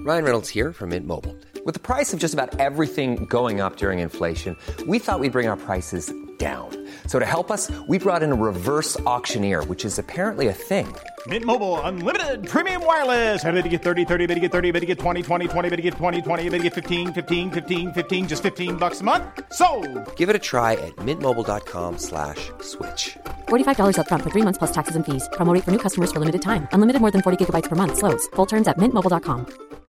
Ryan Reynolds here from Mint Mobile. With the price of just about everything going up during inflation, we thought we'd bring our prices down. So to help us, we brought in a reverse auctioneer, which is apparently a thing. Mint Mobile Unlimited Premium Wireless. How to get 30, 30, how to get 30, how to get 20, 20, 20, how to get 20, 20, how to get 15, 15, 15, 15, just $15 a month? Sold! Give it a try at mintmobile.com/switch. $45 up front for 3 months plus taxes and fees. Promo rate for new customers for limited time. Unlimited more than 40 gigabytes per month. Slows full terms at mintmobile.com.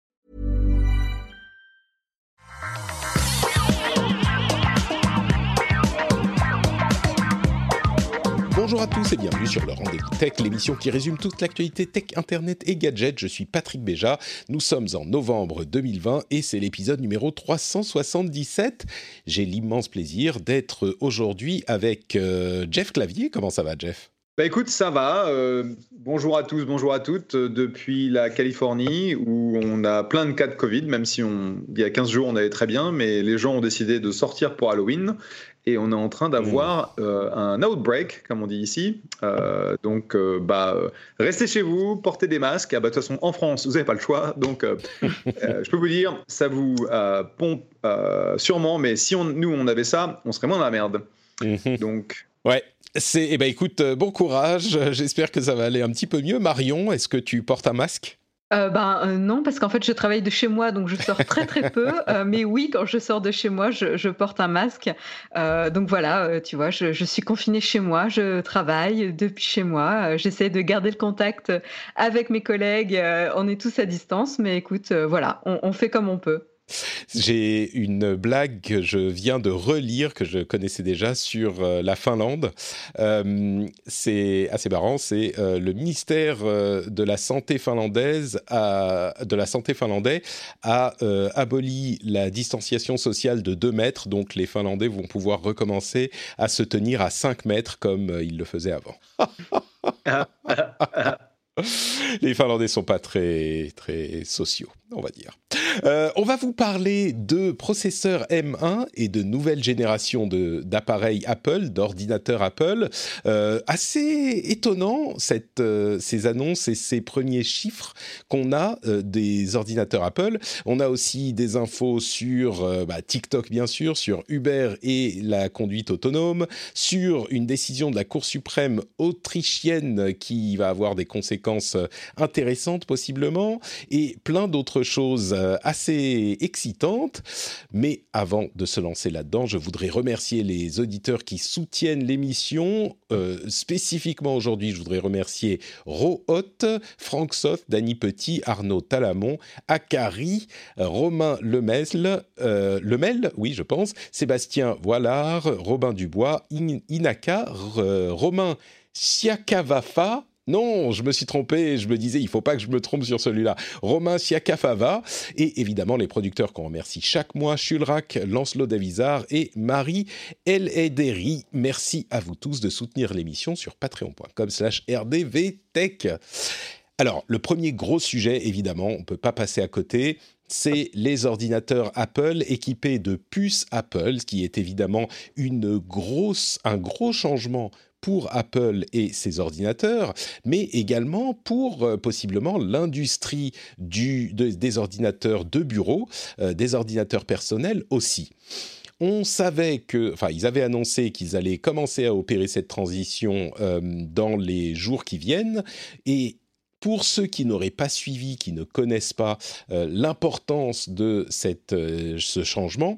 Bonjour à tous et bienvenue sur le Rendez-vous Tech, l'émission qui résume toute l'actualité tech, internet et gadgets. Je suis Patrick Béja, nous sommes en novembre 2020 et c'est l'épisode numéro 377. J'ai l'immense plaisir d'être aujourd'hui avec Jeff Clavier. Comment ça va, Jeff ? Bah écoute, ça va. Bonjour à tous, bonjour à toutes. Depuis la Californie, où on a plein de cas de Covid, même si il y a 15 jours, on allait très bien, mais les gens ont décidé de sortir pour Halloween. Et on est en train d'avoir un outbreak, comme on dit ici. Donc, restez chez vous, portez des masques. De toute façon, en France, vous n'avez pas le choix. Donc, je peux vous dire, ça vous pompe sûrement. Mais si nous, on avait ça, on serait moins dans la merde. Donc... Ouais. Écoute, bon courage. J'espère que ça va aller un petit peu mieux. Marion, est-ce que tu portes un masque ? Non, parce qu'en fait, je travaille de chez moi, donc je sors très très peu. Mais oui, quand je sors de chez moi, je porte un masque. Donc voilà, tu vois, je suis confinée chez moi, je travaille depuis chez moi. J'essaie de garder le contact avec mes collègues. On est tous à distance, mais écoute, voilà, on fait comme on peut. J'ai une blague que je viens de relire, que je connaissais déjà, sur la Finlande. C'est assez marrant, c'est le ministère de la Santé finlandais a aboli la distanciation sociale de 2 mètres, donc les Finlandais vont pouvoir recommencer à se tenir à 5 mètres comme ils le faisaient avant. Les Finlandais sont pas très, très sociaux, on va dire. On va vous parler de processeurs M1 et de nouvelle génération d'appareils Apple, d'ordinateurs Apple. Assez étonnant, ces annonces et ces premiers chiffres qu'on a des ordinateurs Apple. On a aussi des infos sur TikTok, bien sûr, sur Uber et la conduite autonome, sur une décision de la Cour suprême autrichienne qui va avoir des conséquences intéressantes possiblement, et plein d'autres choses assez excitantes. Mais avant de se lancer là-dedans, je voudrais remercier les auditeurs qui soutiennent l'émission. Spécifiquement aujourd'hui, je voudrais remercier Rohot, Franck Soth, Dany Petit, Arnaud Talamon, Akari, Romain Lemel, oui je pense, Sébastien Voilard, Robin Dubois, Inaka, Romain Siakavafa. Non, je me suis trompé, je me disais, il ne faut pas que je me trompe sur celui-là. Romain Siakafava, et évidemment les producteurs qu'on remercie chaque mois, Chulrac, Lancelot Davizard et Marie El Ederi. Merci à vous tous de soutenir l'émission sur patreon.com/rdvtech. Alors, le premier gros sujet, évidemment, on ne peut pas passer à côté, c'est les ordinateurs Apple équipés de puces Apple, ce qui est évidemment un gros changement pour Apple et ses ordinateurs, mais également pour possiblement l'industrie des ordinateurs de bureau, des ordinateurs personnels aussi. On savait ils avaient annoncé qu'ils allaient commencer à opérer cette transition dans les jours qui viennent, et pour ceux qui n'auraient pas suivi, qui ne connaissent pas l'importance de ce changement,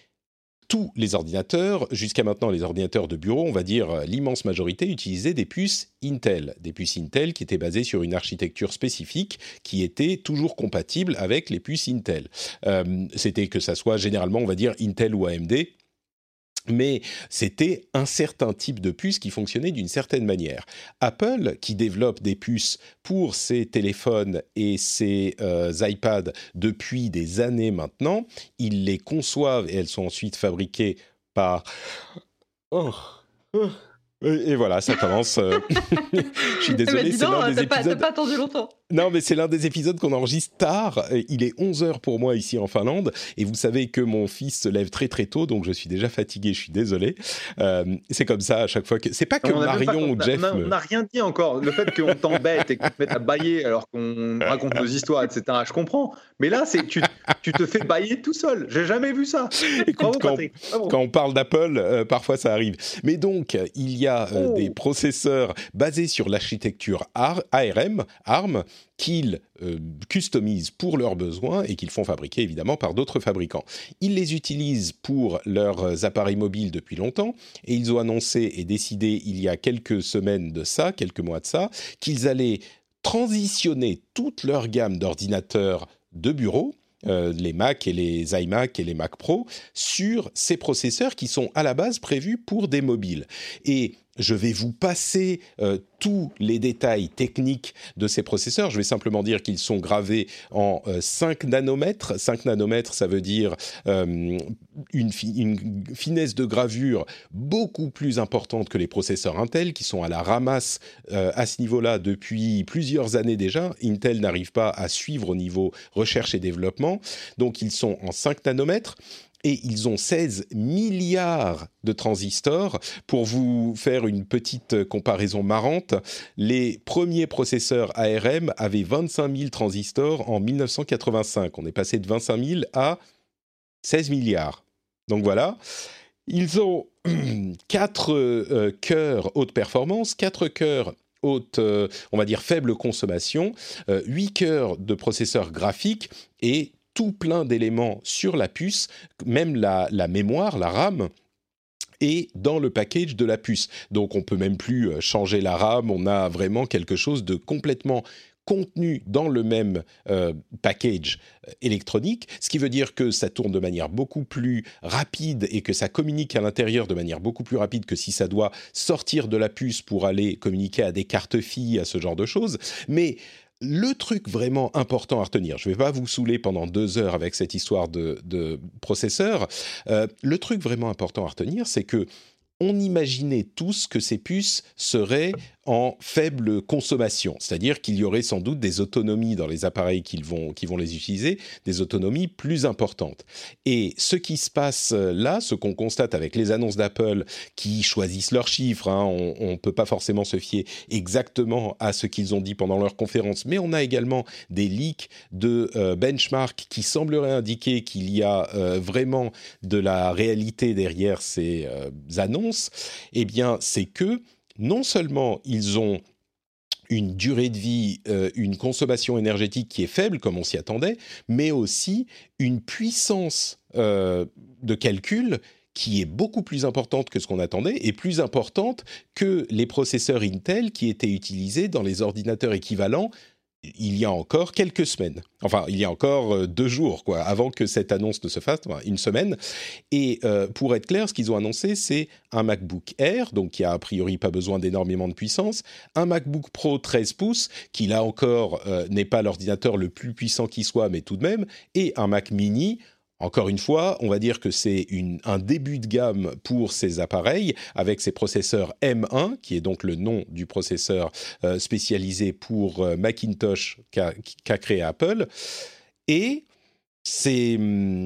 tous les ordinateurs, jusqu'à maintenant les ordinateurs de bureau, on va dire l'immense majorité, utilisaient des puces Intel qui étaient basées sur une architecture spécifique qui était toujours compatible avec les puces Intel. C'était que ça soit généralement, on va dire, Intel ou AMD. Mais c'était un certain type de puce qui fonctionnait d'une certaine manière. Apple, qui développe des puces pour ses téléphones et ses iPads depuis des années maintenant, ils les conçoivent et elles sont ensuite fabriquées par... Et voilà, ça commence. Je suis désolé, c'est l'un des épisodes... T'as pas attendu longtemps. Non, mais c'est l'un des épisodes qu'on enregistre tard. Il est 11h pour moi ici en Finlande. Et vous savez que mon fils se lève très très tôt, donc je suis déjà fatigué, je suis désolé. C'est comme ça à chaque fois que... C'est pas que Marion ou Jeff... On n'a rien dit encore. Le fait qu'on t'embête et qu'on te mette à bailler alors qu'on raconte nos histoires, etc., je comprends. Mais là, tu te fais bailler tout seul. J'ai jamais vu ça. Écoute, quand on parle d'Apple, parfois ça arrive. Mais donc, il y a des processeurs basés sur l'architecture ARM, qu'ils customisent pour leurs besoins et qu'ils font fabriquer évidemment par d'autres fabricants. Ils les utilisent pour leurs appareils mobiles depuis longtemps et ils ont annoncé et décidé il y a quelques semaines de ça, quelques mois de ça, qu'ils allaient transitionner toute leur gamme d'ordinateurs de bureau, les Mac et les iMac et les Mac Pro, sur ces processeurs qui sont à la base prévus pour des mobiles. Et je vais vous passer tous les détails techniques de ces processeurs. Je vais simplement dire qu'ils sont gravés en 5 nanomètres. 5 nanomètres, ça veut dire une finesse de gravure beaucoup plus importante que les processeurs Intel, qui sont à la ramasse à ce niveau-là depuis plusieurs années déjà. Intel n'arrive pas à suivre au niveau recherche et développement. Donc, ils sont en 5 nanomètres. Et ils ont 16 milliards de transistors. Pour vous faire une petite comparaison marrante, les premiers processeurs ARM avaient 25 000 transistors en 1985. On est passé de 25 000 à 16 milliards. Donc voilà. Ils ont 4 cœurs haute performance, 4 cœurs haute, on va dire faible consommation, 8 cœurs de processeurs graphiques et tout plein d'éléments sur la puce, même la mémoire, la RAM, est dans le package de la puce. Donc on peut même plus changer la RAM, on a vraiment quelque chose de complètement contenu dans le même package électronique, ce qui veut dire que ça tourne de manière beaucoup plus rapide et que ça communique à l'intérieur de manière beaucoup plus rapide que si ça doit sortir de la puce pour aller communiquer à des cartes filles, à ce genre de choses. Mais le truc vraiment important à retenir, je ne vais pas vous saouler pendant 2 heures avec cette histoire de processeur, le truc vraiment important à retenir, c'est que on imaginait tous que ces puces seraient en faible consommation, c'est-à-dire qu'il y aurait sans doute des autonomies dans les appareils qui vont les utiliser, des autonomies plus importantes. Et ce qui se passe là, ce qu'on constate avec les annonces d'Apple qui choisissent leurs chiffres, on ne peut pas forcément se fier exactement à ce qu'ils ont dit pendant leur conférence, mais on a également des leaks de benchmark qui sembleraient indiquer qu'il y a vraiment de la réalité derrière ces annonces. Eh bien, c'est que non seulement ils ont une durée de vie, une consommation énergétique qui est faible, comme on s'y attendait, mais aussi une puissance de calcul qui est beaucoup plus importante que ce qu'on attendait et plus importante que les processeurs Intel qui étaient utilisés dans les ordinateurs équivalents il y a encore quelques semaines. Enfin, il y a encore 2 jours, quoi, avant que cette annonce ne se fasse, enfin, une semaine. Et pour être clair, ce qu'ils ont annoncé, c'est un MacBook Air, donc qui a a priori pas besoin d'énormément de puissance, un MacBook Pro 13 pouces, qui là encore n'est pas l'ordinateur le plus puissant qui soit, mais tout de même, et un Mac Mini. Encore une fois, on va dire que c'est un début de gamme pour ces appareils avec ces processeurs M1, qui est donc le nom du processeur spécialisé pour Macintosh qu'a créé Apple. Et ces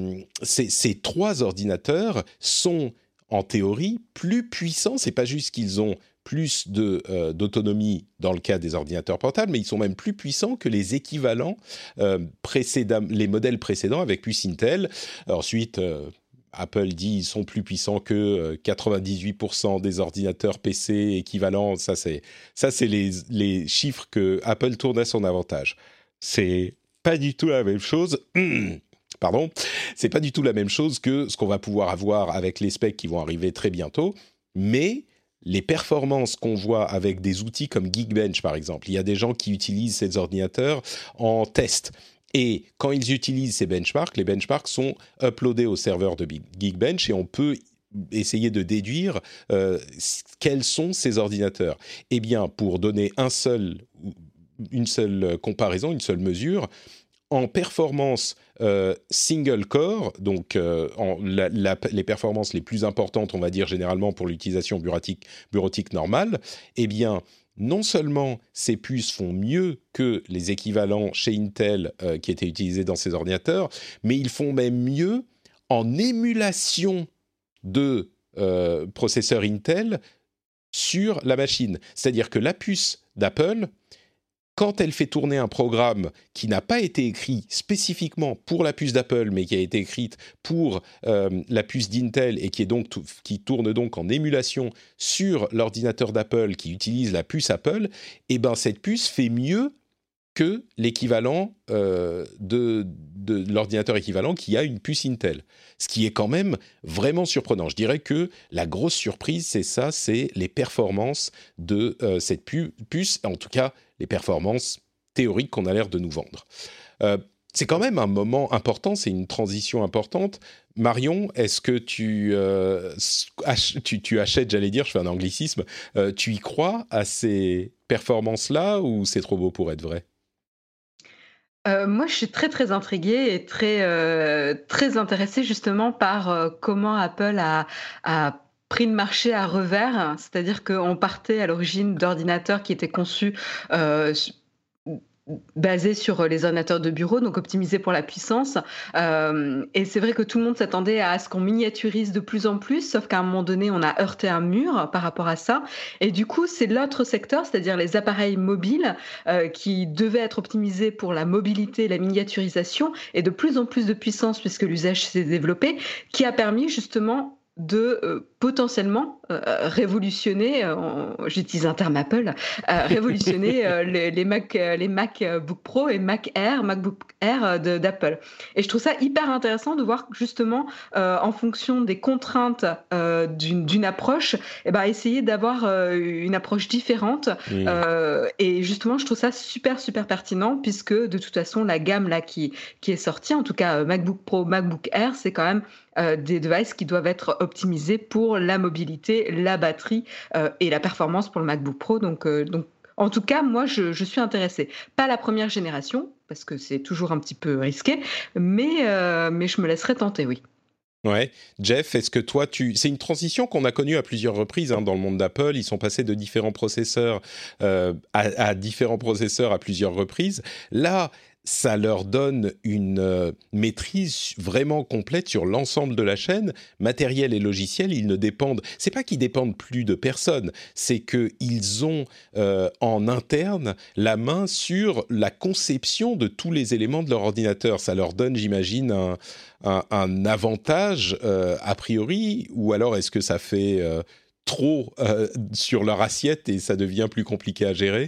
3 ordinateurs sont en théorie plus puissants. C'est pas juste qu'ils ont plus d'autonomie dans le cas des ordinateurs portables, mais ils sont même plus puissants que les équivalents les modèles précédents avec puce Intel. Ensuite, Apple dit qu'ils sont plus puissants que 98% des ordinateurs PC équivalents. Ça, c'est les chiffres que Apple tourne à son avantage. C'est pas du tout la même chose. Pardon, c'est pas du tout la même chose que ce qu'on va pouvoir avoir avec les specs qui vont arriver très bientôt, mais les performances qu'on voit avec des outils comme Geekbench, par exemple, il y a des gens qui utilisent ces ordinateurs en test. Et quand ils utilisent ces benchmarks, les benchmarks sont uploadés au serveur de Geekbench et on peut essayer de déduire quels sont ces ordinateurs. Eh bien, pour donner une seule comparaison, une seule mesure, en performance single core, donc les performances les plus importantes, on va dire généralement pour l'utilisation bureautique normale, eh bien, non seulement ces puces font mieux que les équivalents chez Intel qui étaient utilisés dans ces ordinateurs, mais ils font même mieux en émulation de processeurs Intel sur la machine. C'est-à-dire que la puce d'Apple, quand elle fait tourner un programme qui n'a pas été écrit spécifiquement pour la puce d'Apple, mais qui a été écrite pour la puce d'Intel et qui tourne donc en émulation sur l'ordinateur d'Apple qui utilise la puce Apple, eh ben cette puce fait mieux que l'équivalent de l'ordinateur équivalent qui a une puce Intel. Ce qui est quand même vraiment surprenant. Je dirais que la grosse surprise, c'est les performances de cette puce, en tout cas les performances théoriques qu'on a l'air de nous vendre. C'est quand même un moment important, c'est une transition importante. Marion, est-ce que tu achètes, j'allais dire, je fais un anglicisme, tu y crois à ces performances-là ou c'est trop beau pour être vrai ? Moi, je suis très, très intriguée et très intéressée justement par comment Apple a pris le marché à revers. C'est-à-dire qu'on partait à l'origine d'ordinateurs qui étaient conçus basés sur les ordinateurs de bureau, donc optimisés pour la puissance. Et c'est vrai que tout le monde s'attendait à ce qu'on miniaturise de plus en plus, sauf qu'à un moment donné, on a heurté un mur par rapport à ça. Et du coup, c'est l'autre secteur, c'est-à-dire les appareils mobiles, qui devaient être optimisés pour la mobilité, la miniaturisation, et de plus en plus de puissance, puisque l'usage s'est développé, qui a permis justement de potentiellement révolutionner, j'utilise un terme Apple, révolutionner les MacBook Pro et MacBook Air d'Apple. Et je trouve ça hyper intéressant de voir justement, en fonction des contraintes d'une approche, essayer d'avoir une approche différente. Et justement, je trouve ça super, super pertinent, puisque de toute façon, la gamme là qui est sortie, en tout cas MacBook Pro, MacBook Air, c'est quand même des devices qui doivent être optimisés pour la mobilité, la batterie et la performance pour le MacBook Pro. Donc, en tout cas, moi, je suis intéressée. Pas la première génération, parce que c'est toujours un petit peu risqué, mais je me laisserai tenter, oui. Ouais, Jeff, est-ce que toi, c'est une transition qu'on a connue à plusieurs reprises dans le monde d'Apple. Ils sont passés de différents processeurs à différents processeurs à plusieurs reprises. Là, ça leur donne une maîtrise vraiment complète sur l'ensemble de la chaîne, matériel et logiciel. Ils ne dépendent, c'est pas qu'ils dépendent plus de personne, c'est qu'ils ont en interne la main sur la conception de tous les éléments de leur ordinateur. Ça leur donne, j'imagine, un avantage a priori, ou alors est-ce que ça fait trop sur leur assiette et ça devient plus compliqué à gérer ?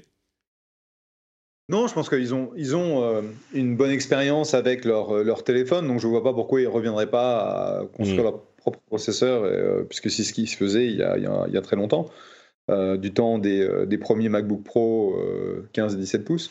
Non, je pense qu'ils ont une bonne expérience avec leur téléphone, donc je ne vois pas pourquoi ils ne reviendraient pas à construire leur propre processeur, puisque c'est ce qui se faisait il y a très longtemps, du temps des premiers MacBook Pro 15 et 17 pouces.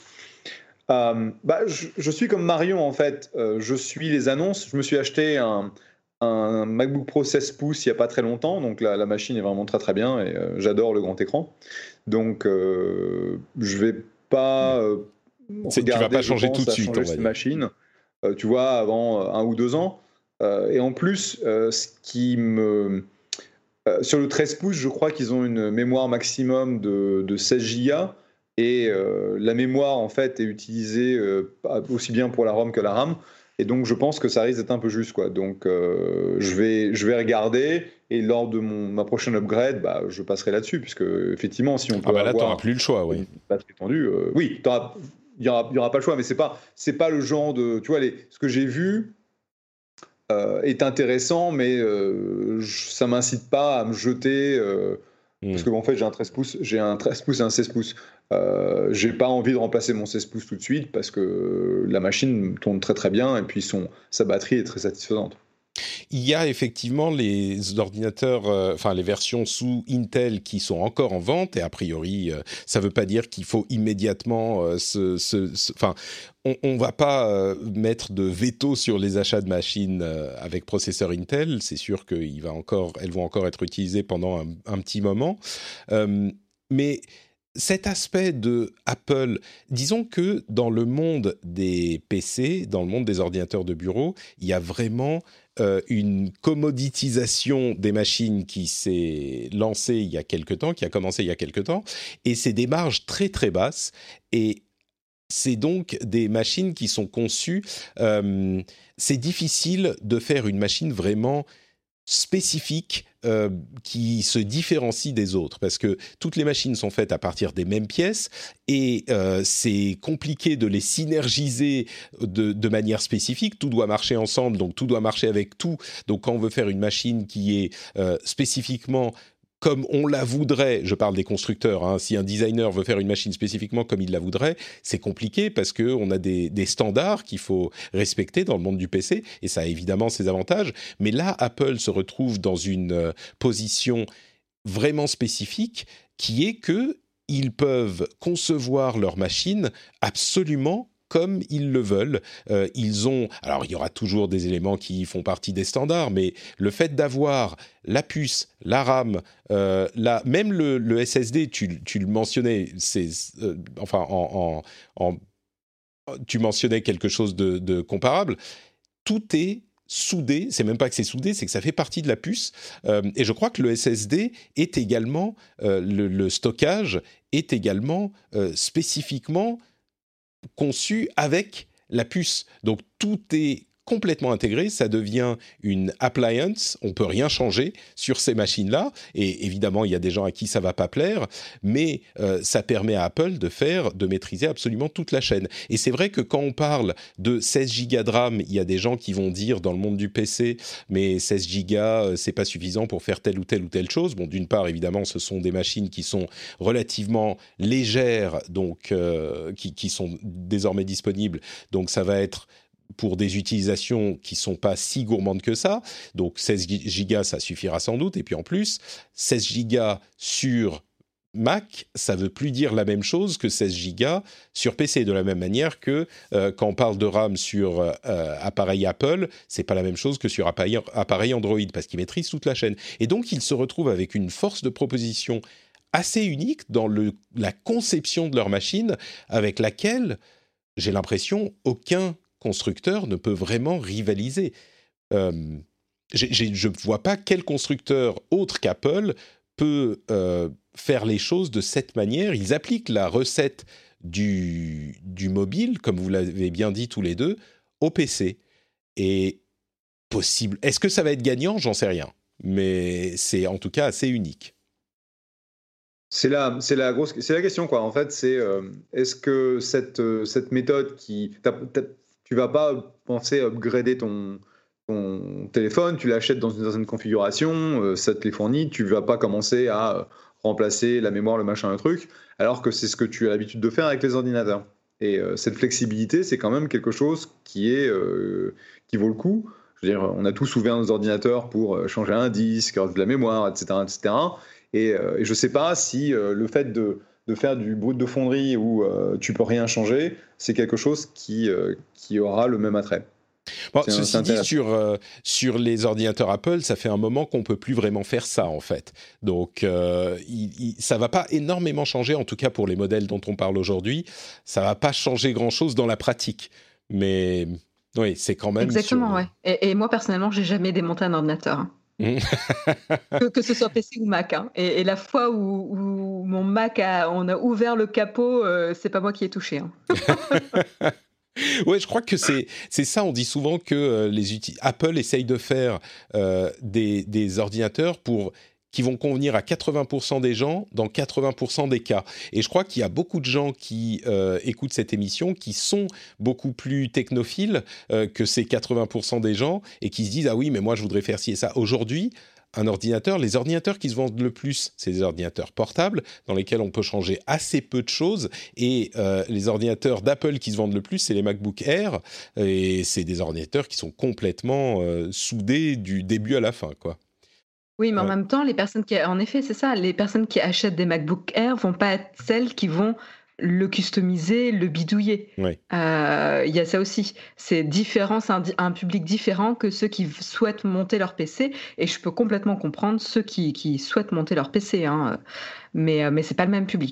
Je suis comme Marion, en fait. Je suis les annonces. Je me suis acheté un MacBook Pro 16 pouces il n'y a pas très longtemps, donc la machine est vraiment très très bien et j'adore le grand écran. Donc je vais pas tu vas pas changer tout de suite, on va dire. Machine, tu vois, avant 1 ou 2 ans. Et en plus, ce qui me sur le 13 pouces, je crois qu'ils ont une mémoire maximum de 16 Go et la mémoire en fait est utilisée aussi bien pour la ROM que la RAM. Et donc je pense que ça risque d'être un peu juste, quoi. Donc je vais regarder et lors de ma prochaine upgrade, je passerai là-dessus, puisque effectivement si on peut là t'auras plus le choix, oui. Une batterie tendue, oui, il y aura pas le choix, mais c'est pas le genre de, tu vois, ce que j'ai vu est intéressant, mais ça m'incite pas à me jeter. Parce que en fait j'ai un 13 pouces et un 16 pouces. J'ai pas envie de remplacer mon 16 pouces tout de suite parce que la machine tourne très très bien et puis sa batterie est très satisfaisante. Il y a effectivement les ordinateurs, les versions sous Intel qui sont encore en vente et a priori, ça ne veut pas dire qu'il faut immédiatement on va pas mettre de veto sur les achats de machines avec processeur Intel. C'est sûr qu'elles vont encore être utilisées pendant un petit moment, mais cet aspect de Apple, disons que dans le monde des PC, dans le monde des ordinateurs de bureau, il y a vraiment une commoditisation des machines qui s'est lancée il y a quelque temps, qui a commencé il y a quelque temps, et c'est des marges très très basses, et c'est donc des machines qui sont conçues. C'est difficile de faire une machine vraiment spécifique qui se différencie des autres, parce que toutes les machines sont faites à partir des mêmes pièces et c'est compliqué de les synergiser de manière spécifique. Tout doit marcher ensemble, donc tout doit marcher avec tout. Donc quand on veut faire une machine qui est spécifiquement comme on la voudrait, je parle des constructeurs, hein, si un designer veut faire une machine spécifiquement comme il la voudrait, c'est compliqué parce qu'on a des standards qu'il faut respecter dans le monde du PC, et ça a évidemment ses avantages. Mais là, Apple se retrouve dans une position vraiment spécifique qui est qu'ils peuvent concevoir leur machine absolument comme ils le veulent. Alors, il y aura toujours des éléments qui font partie des standards, mais le fait d'avoir la puce, la RAM, même le SSD, tu le mentionnais, tu mentionnais quelque chose de comparable. Tout est soudé, c'est même pas que c'est soudé, c'est que ça fait partie de la puce. Et je crois que le SSD est également, le stockage est également spécifiquement conçu avec la puce. Donc tout est complètement intégré, ça devient une appliance, on peut rien changer sur ces machines-là, et évidemment il y a des gens à qui ça va pas plaire, mais ça permet à Apple de maîtriser absolument toute la chaîne. Et c'est vrai que quand on parle de 16 Go de RAM, il y a des gens qui vont dire dans le monde du PC, mais 16 Go c'est pas suffisant pour faire telle ou telle chose. Bon, d'une part évidemment ce sont des machines qui sont relativement légères, donc qui sont désormais disponibles, donc ça va être pour des utilisations qui ne sont pas si gourmandes que ça. Donc 16 gigas, ça suffira sans doute. Et puis en plus, 16 gigas sur Mac, ça ne veut plus dire la même chose que 16 gigas sur PC. De la même manière que quand on parle de RAM sur appareil Apple, ce n'est pas la même chose que sur appareil Android, parce qu'ils maîtrisent toute la chaîne. Et donc, ils se retrouvent avec une force de proposition assez unique dans la conception de leur machine, avec laquelle, j'ai l'impression, aucun constructeur ne peut vraiment rivaliser. Je ne vois pas quel constructeur autre qu'Apple peut faire les choses de cette manière. Ils appliquent la recette du mobile, comme vous l'avez bien dit tous les deux, au PC. Et possible. Est-ce que ça va être gagnant ? J'en sais rien. Mais c'est en tout cas assez unique. C'est la question, quoi. En fait, c'est est-ce que cette méthode tu vas pas penser à upgrader ton téléphone, tu l'achètes dans une certaine configuration, ça te les fournit, tu vas pas commencer à remplacer la mémoire, le machin, le truc, alors que c'est ce que tu as l'habitude de faire avec les ordinateurs. Et cette flexibilité, c'est quand même quelque chose qui vaut le coup. Je veux dire, on a tous ouvert nos ordinateurs pour changer un disque, de la mémoire, etc., etc. Et je ne sais pas si le fait de faire du brut de fonderie où tu peux rien changer, c'est quelque chose qui aura le même attrait. Bon, ceci dit, sur les ordinateurs Apple, ça fait un moment qu'on ne peut plus vraiment faire ça, en fait. Donc, ça ne va pas énormément changer, en tout cas pour les modèles dont on parle aujourd'hui. Ça ne va pas changer grand-chose dans la pratique. Mais oui, c'est quand même... Exactement, ouais. Et moi, personnellement, je n'ai jamais démonté un ordinateur. Hein. que ce soit PC ou Mac, hein. Et la fois où mon Mac on a ouvert le capot, c'est pas moi qui ai touché, hein. Ouais, je crois que c'est ça. On dit souvent que Apple essaye de faire des ordinateurs qui vont convenir à 80% des gens dans 80% des cas. Et je crois qu'il y a beaucoup de gens qui écoutent cette émission qui sont beaucoup plus technophiles que ces 80% des gens et qui se disent « Ah oui, mais moi, je voudrais faire ci et ça ». Aujourd'hui, les ordinateurs qui se vendent le plus, c'est des ordinateurs portables dans lesquels on peut changer assez peu de choses. Et les ordinateurs d'Apple qui se vendent le plus, c'est les MacBook Air. Et c'est des ordinateurs qui sont complètement soudés du début à la fin, quoi. Oui, mais en même temps, en effet, c'est ça, les personnes qui achètent des MacBook Air vont pas être celles qui vont le customiser, le bidouiller. Oui. Y a ça aussi. C'est différent, c'est un public différent que ceux qui souhaitent monter leur PC. Et je peux complètement comprendre ceux qui souhaitent monter leur PC, hein. Mais c'est pas le même public.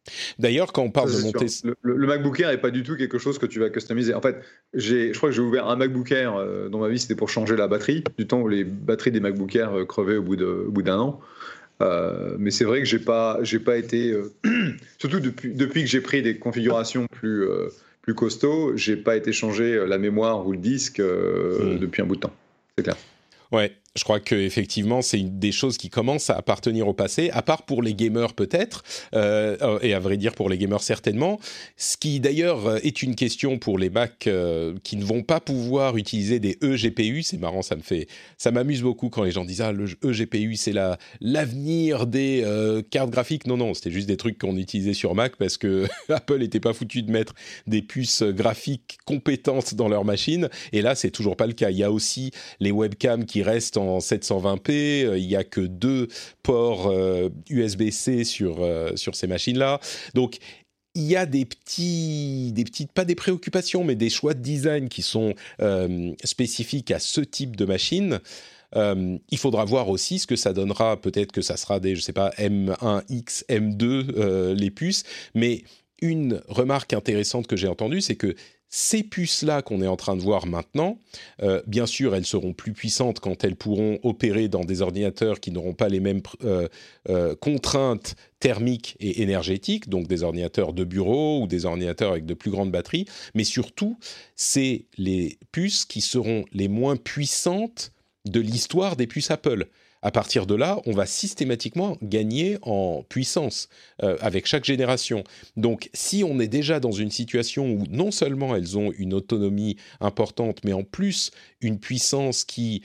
D'ailleurs, quand on parle Ça, de c'est monter... sûr. Le MacBook Air n'est pas du tout quelque chose que tu vas customiser. En fait, je crois que j'ai ouvert un MacBook Air dans ma vie, c'était pour changer la batterie, du temps où les batteries des MacBook Air crevaient au bout d'un an. Mais c'est vrai que j'ai pas été, surtout depuis que j'ai pris des configurations plus costauds, j'ai pas été changer la mémoire ou le disque depuis un bout de temps. C'est clair. Ouais, je crois qu'effectivement, c'est une des choses qui commencent à appartenir au passé, à part pour les gamers peut-être, et à vrai dire pour les gamers certainement, ce qui d'ailleurs est une question pour les Mac qui ne vont pas pouvoir utiliser des eGPU. C'est marrant, ça m'amuse beaucoup quand les gens disent « Ah, le eGPU, c'est l'avenir des cartes graphiques ». Non, c'était juste des trucs qu'on utilisait sur Mac parce que Apple n'était pas foutu de mettre des puces graphiques compétentes dans leur machine, et là, c'est toujours pas le cas. Il y a aussi les webcams qui restent en 720p, il n'y a que 2 ports USB-C sur ces machines-là. Donc, il y a des petites, pas des préoccupations, mais des choix de design qui sont spécifiques à ce type de machine. Il faudra voir aussi ce que ça donnera. Peut-être que ça sera des, je sais pas, M1X, M2, les puces. Mais une remarque intéressante que j'ai entendue, c'est que ces puces-là qu'on est en train de voir maintenant, bien sûr, elles seront plus puissantes quand elles pourront opérer dans des ordinateurs qui n'auront pas les mêmes contraintes thermiques et énergétiques, donc des ordinateurs de bureau ou des ordinateurs avec de plus grandes batteries. Mais surtout, c'est les puces qui seront les moins puissantes de l'histoire des puces Apple. À partir de là, on va systématiquement gagner en puissance avec chaque génération. Donc, si on est déjà dans une situation où non seulement elles ont une autonomie importante, mais en plus une puissance qui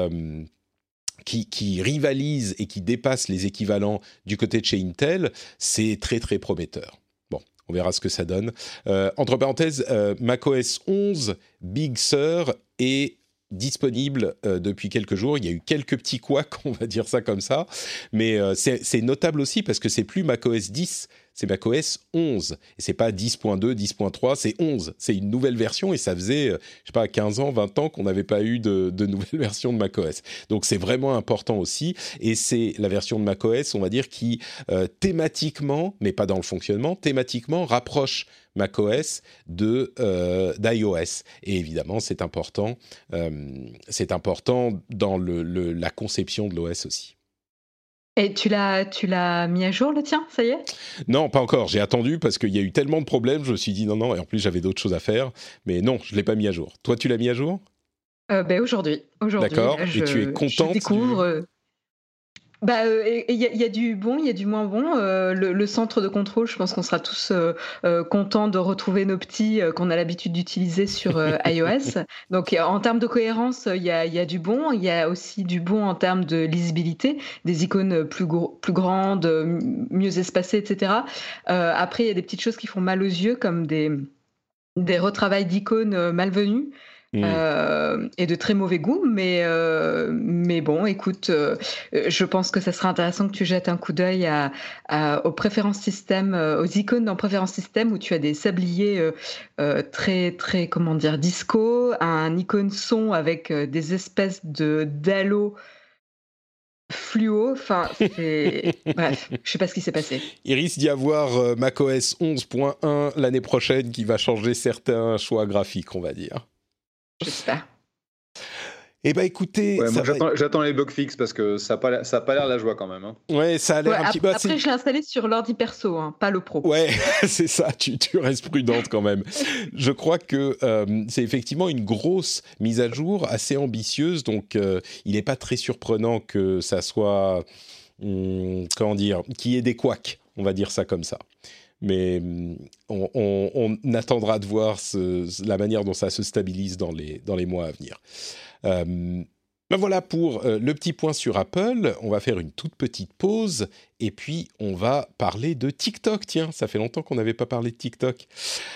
rivalise et qui dépasse les équivalents du côté de chez Intel, c'est très très prometteur. Bon, on verra ce que ça donne. Entre parenthèses, macOS 11 Big Sur est disponible depuis quelques jours. Il y a eu quelques petits couacs, on va dire ça comme ça, mais c'est notable aussi parce que c'est plus macOS 10, c'est macOS 11, et c'est pas 10.2, 10.3, c'est 11, c'est une nouvelle version, et ça faisait, je sais pas, 15 ans, 20 ans qu'on n'avait pas eu de nouvelle version de macOS. Donc c'est vraiment important aussi, et c'est la version de macOS, on va dire, qui thématiquement, mais pas dans le fonctionnement, thématiquement rapproche macOS d'iOS. Et évidemment, c'est important dans la conception de l'OS aussi. Et tu l'as mis à jour le tien, ça y est ? Non, pas encore. J'ai attendu parce qu'il y a eu tellement de problèmes. Je me suis dit non. Et en plus, j'avais d'autres choses à faire. Mais non, je ne l'ai pas mis à jour. Toi, tu l'as mis à jour ? Aujourd'hui. D'accord. Là, et tu es contente ? Je découvre... il y a du bon, il y a du moins bon. Le centre de contrôle, je pense qu'on sera tous contents de retrouver nos petits qu'on a l'habitude d'utiliser sur iOS. Donc, en termes de cohérence, il y a du bon. Il y a aussi du bon en termes de lisibilité, des icônes plus grandes, mieux espacées, etc. Après, il y a des petites choses qui font mal aux yeux, comme des retravails d'icônes malvenus. Et de très mauvais goût, mais bon, écoute, je pense que ça sera intéressant que tu jettes un coup d'œil aux préférences système, aux icônes dans préférences système où tu as des sabliers très très comment dire disco, un icône son avec des espèces d'halo fluo, enfin bref, je sais pas ce qui s'est passé. Il risque d'y avoir macOS 11.1 l'année prochaine qui va changer certains choix graphiques, on va dire. J'espère. Eh bien, écoutez... Ouais, j'attends les bug fixes parce que ça n'a pas l'air la joie quand même. Hein. Ouais, ça a l'air un petit peu... Après, je l'ai installé sur l'ordi perso, pas le pro. Ouais, c'est ça, tu restes prudente quand même. Je crois que c'est effectivement une grosse mise à jour, assez ambitieuse, donc il n'est pas très surprenant que ça soit... comment dire, qu'il y ait des couacs, on va dire ça comme ça. Mais on attendra de voir la manière dont ça se stabilise dans les mois à venir. Ben voilà pour le petit point sur Apple. On va faire une toute petite pause et puis on va parler de TikTok. Tiens, ça fait longtemps qu'on n'avait pas parlé de TikTok.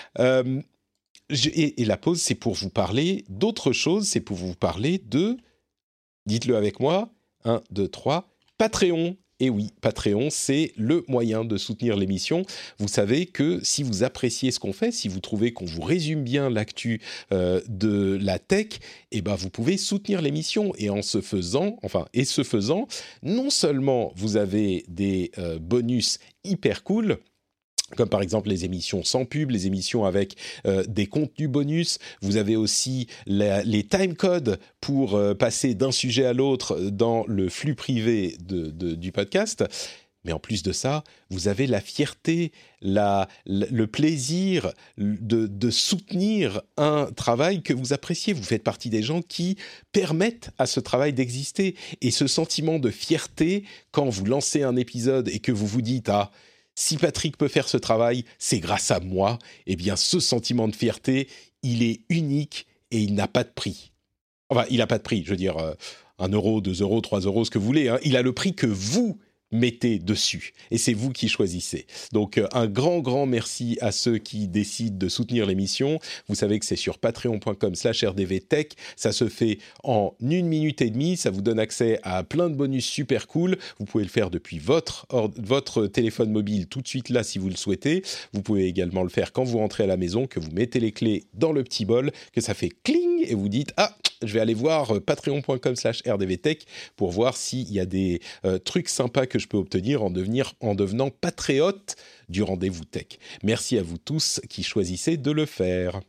Et la pause, c'est pour vous parler d'autre chose. C'est pour vous parler de, dites-le avec moi, 1, 2, 3, Patreon. Et oui, Patreon, c'est le moyen de soutenir l'émission. Vous savez que si vous appréciez ce qu'on fait, si vous trouvez qu'on vous résume bien l'actu de la tech, eh ben vous pouvez soutenir l'émission. Et ce faisant, non seulement vous avez des bonus hyper cool, comme par exemple les émissions sans pub, les émissions avec des contenus bonus. Vous avez aussi les timecodes pour passer d'un sujet à l'autre dans le flux privé du podcast. Mais en plus de ça, vous avez la fierté, le plaisir de soutenir un travail que vous appréciez. Vous faites partie des gens qui permettent à ce travail d'exister. Et ce sentiment de fierté, quand vous lancez un épisode et que vous vous dites « Ah, si Patrick peut faire ce travail, c'est grâce à moi », eh bien, ce sentiment de fierté, il est unique et il n'a pas de prix. Enfin, il n'a pas de prix, je veux dire, 1 euro, 2 euros, 3 euros, ce que vous voulez. Hein. Il a le prix que vous mettez dessus. Et c'est vous qui choisissez. Donc, un grand merci à ceux qui décident de soutenir l'émission. Vous savez que c'est sur patreon.com/rdvtech. Ça se fait en 1 minute et demie. Ça vous donne accès à plein de bonus super cool. Vous pouvez le faire depuis votre téléphone mobile tout de suite là si vous le souhaitez. Vous pouvez également le faire quand vous rentrez à la maison, que vous mettez les clés dans le petit bol, que ça fait cling et vous dites « Ah, je vais aller voir patreon.com/rdvtech pour voir s'il y a des trucs sympas que je peux obtenir en devenant patriote du Rendez-vous Tech. » Merci à vous tous qui choisissez de le faire.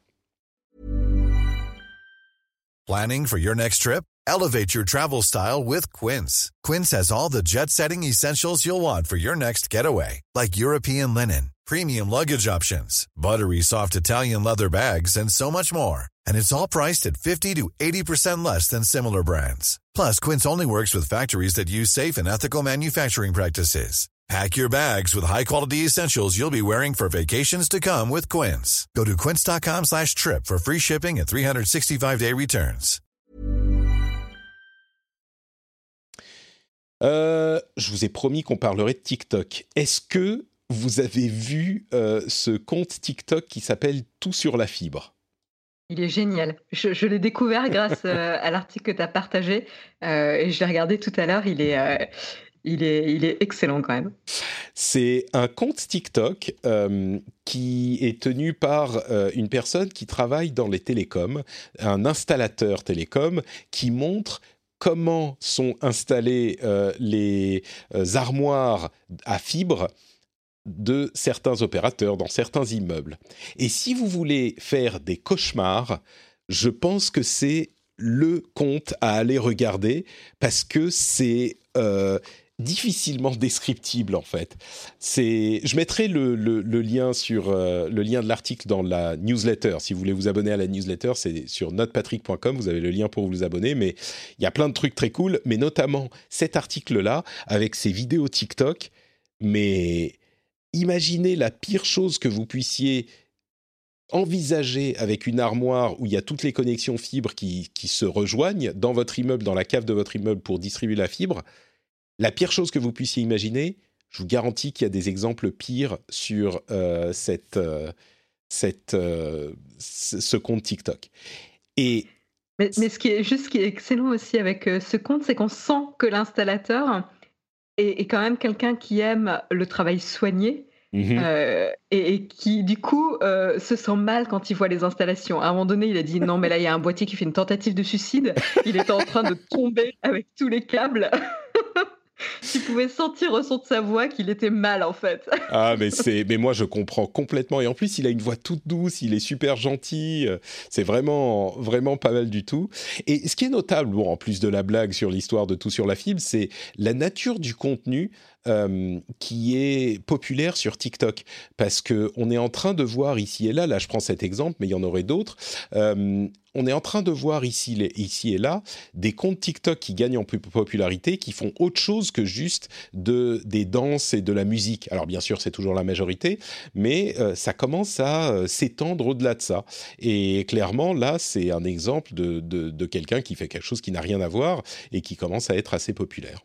Planning for your next trip? Elevate your travel style with Quince. Quince has all the jet-setting essentials you'll want for your next getaway, like European linen, premium luggage options, buttery soft Italian leather bags, and so much more. And it's all priced at 50 to 80% less than similar brands. Plus, Quince only works with factories that use safe and ethical manufacturing practices. Pack your bags with high-quality essentials you'll be wearing for vacations to come with Quince. Go to quince.com/trip for free shipping and 365-day returns. Je vous ai promis qu'on parlerait de TikTok. Est-ce que vous avez vu ce compte TikTok qui s'appelle « Tout sur la fibre » ? Il est génial. Je l'ai découvert grâce à l'article que tu as partagé et je l'ai regardé tout à l'heure. Il est excellent quand même. C'est un compte TikTok qui est tenu par une personne qui travaille dans les télécoms, un installateur télécom qui montre comment sont installées les armoires à fibre de certains opérateurs dans certains immeubles. Et si vous voulez faire des cauchemars, je pense que c'est le compte à aller regarder parce que c'est difficilement descriptible en fait. Je mettrai le lien sur le lien de l'article dans la newsletter. Si vous voulez vous abonner à la newsletter, c'est sur notepatrick.com. Vous avez le lien pour vous abonner. Mais il y a plein de trucs très cool, mais notamment cet article-là avec ses vidéos TikTok. Mais imaginez la pire chose que vous puissiez envisager avec une armoire où il y a toutes les connexions fibres qui se rejoignent dans votre immeuble, dans la cave de votre immeuble pour distribuer la fibre. La pire chose que vous puissiez imaginer, je vous garantis qu'il y a des exemples pires sur ce compte TikTok. Mais ce qui est excellent aussi avec ce compte, c'est qu'on sent que l'installateur est quand même quelqu'un qui aime le travail soigné. Et qui du coup se sent mal quand il voit les installations. À un moment donné, il a dit non mais là il y a un boîtier qui fait une tentative de suicide. Il était en train de tomber avec tous les câbles. Tu pouvais sentir au son de sa voix qu'il était mal en fait. Ah mais moi je comprends complètement et en plus il a une voix toute douce, il est super gentil, c'est vraiment vraiment pas mal du tout. Et ce qui est notable, bon, en plus de la blague sur l'histoire de Tout sur la fibre, c'est la nature du contenu qui est populaire sur TikTok parce que on est en train de voir ici et là je prends cet exemple mais il y en aurait d'autres. On est en train de voir ici et là des comptes TikTok qui gagnent en popularité, qui font autre chose que juste des danses et de la musique. Alors bien sûr, c'est toujours la majorité, mais ça commence à s'étendre au-delà de ça. Et clairement, là, c'est un exemple de quelqu'un qui fait quelque chose qui n'a rien à voir et qui commence à être assez populaire.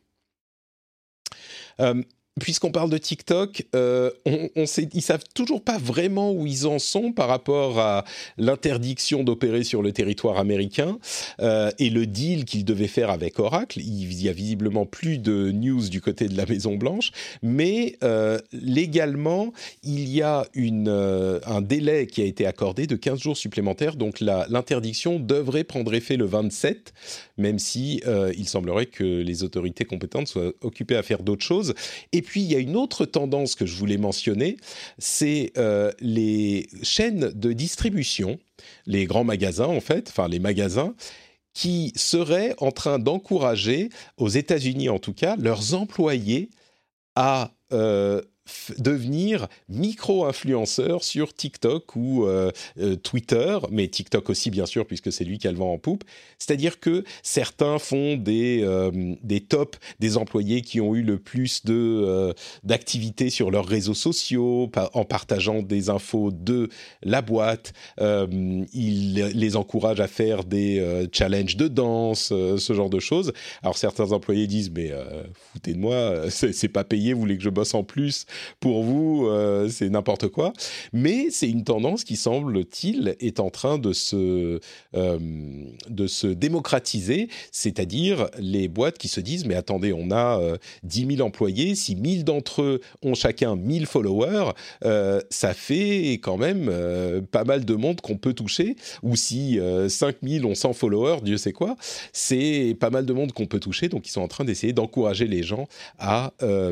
Puisqu'on parle de TikTok, ils savent toujours pas vraiment où ils en sont par rapport à l'interdiction d'opérer sur le territoire américain et le deal qu'ils devaient faire avec Oracle. Il y a visiblement plus de news du côté de la Maison-Blanche, mais légalement, il y a un délai qui a été accordé de 15 jours supplémentaires, donc l'interdiction devrait prendre effet le 27, même si il semblerait que les autorités compétentes soient occupées à faire d'autres choses. Et puis, il y a une autre tendance que je voulais mentionner, c'est les chaînes de distribution, les grands magasins en fait, enfin les magasins, qui seraient en train d'encourager, aux États-Unis en tout cas, leurs employés à devenir micro-influenceurs sur TikTok ou Twitter, mais TikTok aussi bien sûr puisque c'est lui qui a le vent en poupe. C'est-à-dire que certains font des tops des employés qui ont eu le plus d'activités sur leurs réseaux sociaux en partageant des infos de la boîte. Ils les encouragent à faire des challenges de danse, ce genre de choses. Alors certains employés disent mais foutez de moi, c'est pas payé, vous voulez que je bosse en plus pour vous, c'est n'importe quoi. Mais c'est une tendance qui, semble-t-il, est en train de se démocratiser, c'est-à-dire les boîtes qui se disent « Mais attendez, on a 10 000 employés, si 1000 d'entre eux ont chacun 1000 followers, ça fait quand même pas mal de monde qu'on peut toucher. Ou si 5 000 ont 100 followers, Dieu sait quoi, c'est pas mal de monde qu'on peut toucher. » Donc, ils sont en train d'essayer d'encourager les gens à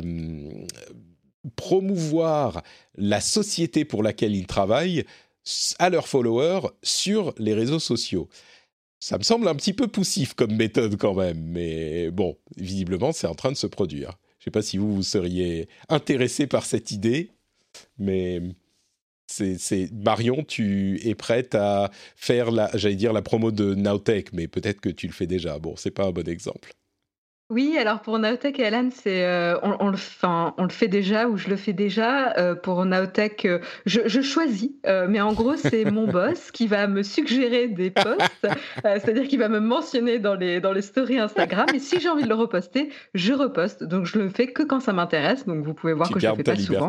promouvoir la société pour laquelle ils travaillent à leurs followers sur les réseaux sociaux. Ça me semble un petit peu poussif comme méthode quand même, mais bon, visiblement, c'est en train de se produire. Je ne sais pas si vous seriez intéressé par cette idée, mais Marion, tu es prête à faire la promo de Nowtech, mais peut-être que tu le fais déjà. Bon, c'est pas un bon exemple. Oui, alors pour Nowtech et Alan, on le fait déjà ou je le fais déjà. Pour Nowtech, je choisis, mais en gros, c'est mon boss qui va me suggérer des posts, c'est-à-dire qu'il va me mentionner dans les stories Instagram, et si j'ai envie de le reposter, je reposte. Donc je le fais que quand ça m'intéresse, donc vous pouvez voir que je le fais pas souvent.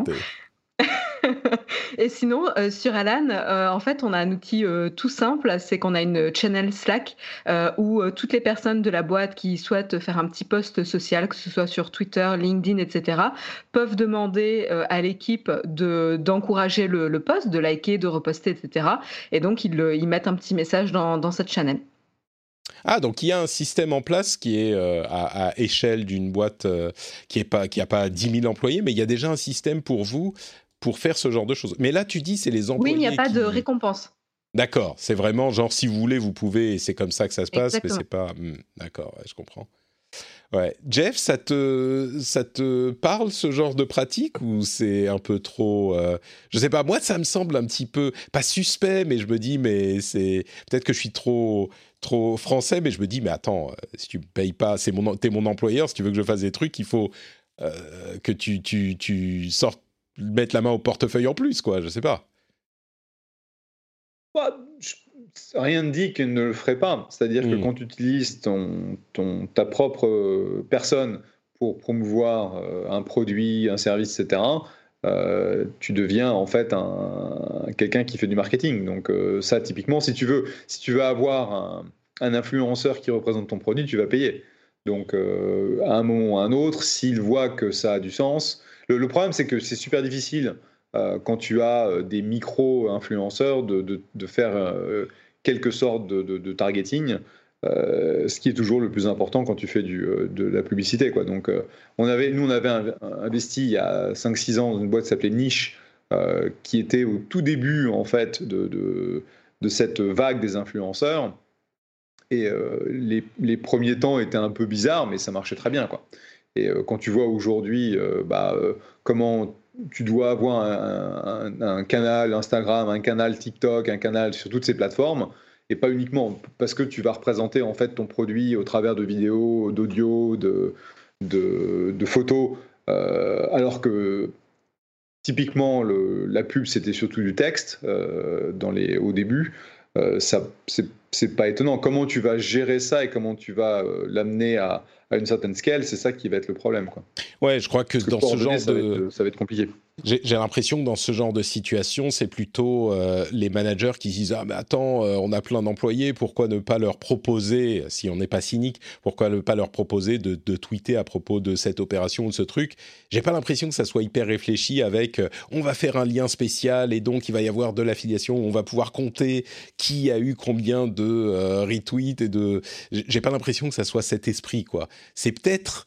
Et sinon, sur Alan, en fait, on a un outil tout simple, c'est qu'on a une channel Slack où toutes les personnes de la boîte qui souhaitent faire un petit post social, que ce soit sur Twitter, LinkedIn, etc., peuvent demander à l'équipe d'encourager le post, de liker, de reposter, etc. Et donc, ils mettent un petit message dans cette channel. Ah, donc il y a un système en place qui est à échelle d'une boîte qui a pas 10 000 employés, mais il y a déjà un système pour vous pour faire ce genre de choses. Mais là, tu dis, c'est les employés. Oui, il n'y a pas de récompense. D'accord, c'est vraiment genre, si vous voulez, vous pouvez, et c'est comme ça que ça se passe, Exactement. mais c'est pas... D'accord, ouais, je comprends. Ouais. Jeff, ça te parle, ce genre de pratique, ou c'est un peu trop... je sais pas, moi, ça me semble un petit peu, pas suspect, mais je me dis, mais c'est... Peut-être que je suis trop français, mais je me dis, mais attends, si tu me payes pas, t'es mon employeur, si tu veux que je fasse des trucs, il faut que tu sortes, mettre la main au portefeuille en plus, quoi, je sais pas. Rien ne dit qu'il ne le ferait pas. C'est-à-dire que quand tu utilises ta propre personne pour promouvoir un produit, un service, etc., tu deviens en fait quelqu'un qui fait du marketing. Donc ça, typiquement, si tu veux avoir un influenceur qui représente ton produit, tu vas payer. Donc à un moment ou à un autre, s'il voit que ça a du sens... Le problème, c'est que c'est super difficile quand tu as des micro-influenceurs de faire quelque sorte de targeting, ce qui est toujours le plus important quand tu fais de la publicité, quoi. Donc, on avait investi il y a 5-6 ans dans une boîte qui s'appelait Niche, qui était au tout début en fait, de cette vague des influenceurs. Et les premiers temps étaient un peu bizarres, mais ça marchait très bien, quoi. Et quand tu vois aujourd'hui comment tu dois avoir un canal Instagram, un canal TikTok, un canal sur toutes ces plateformes, et pas uniquement parce que tu vas représenter en fait ton produit au travers de vidéos, d'audio, de photos, alors que typiquement la pub c'était surtout du texte au début. Ça, c'est pas étonnant. Comment tu vas gérer ça et comment tu vas l'amener à une certaine scale, c'est ça qui va être le problème, quoi. Ouais, je crois que dans ce genre ça va être compliqué. J'ai l'impression que dans ce genre de situation, c'est plutôt les managers qui disent « Ah, mais attends, on a plein d'employés, pourquoi ne pas leur proposer, si on n'est pas cynique, pourquoi ne pas leur proposer de tweeter à propos de cette opération ou de ce truc ?» J'ai pas l'impression que ça soit hyper réfléchi avec « On va faire un lien spécial et donc il va y avoir de l'affiliation, on va pouvoir compter qui a eu combien de retweets et de... » J'ai pas l'impression que ça soit cet esprit, quoi. C'est peut-être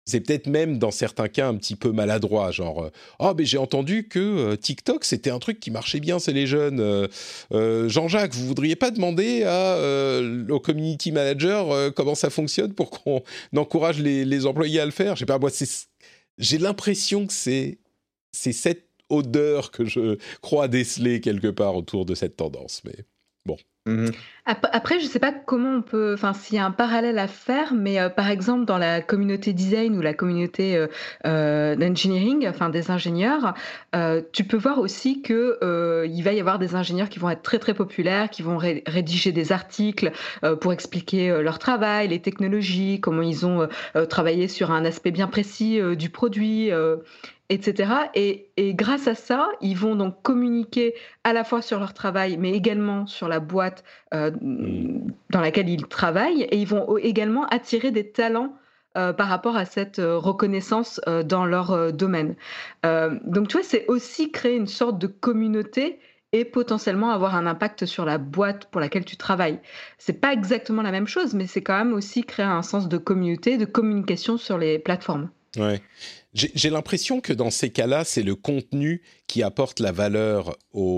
c'est peut-être même dans certains cas un petit peu maladroit, genre mais j'ai entendu que TikTok c'était un truc qui marchait bien, c'est les jeunes. Jean-Jacques, vous voudriez pas demander au community manager comment ça fonctionne pour qu'on encourage les employés à le faire? Je sais pas, moi j'ai l'impression que c'est cette odeur que je crois déceler quelque part autour de cette tendance, mais bon. Après, je sais pas comment on peut, enfin, s'il y a un parallèle à faire, mais par exemple, dans la communauté design ou la communauté d'engineering, enfin des ingénieurs, tu peux voir aussi que il va y avoir des ingénieurs qui vont être très très populaires, qui vont rédiger des articles pour expliquer leur travail, les technologies, comment ils ont travaillé sur un aspect bien précis du produit. Etc. Et grâce à ça, ils vont donc communiquer à la fois sur leur travail, mais également sur la boîte dans laquelle ils travaillent, et ils vont également attirer des talents par rapport à cette reconnaissance dans leur domaine. Donc tu vois, c'est aussi créer une sorte de communauté et potentiellement avoir un impact sur la boîte pour laquelle tu travailles. C'est pas exactement la même chose, mais c'est quand même aussi créer un sens de communauté, de communication sur les plateformes. Ouais. J'ai l'impression que dans ces cas-là, c'est le contenu qui apporte la valeur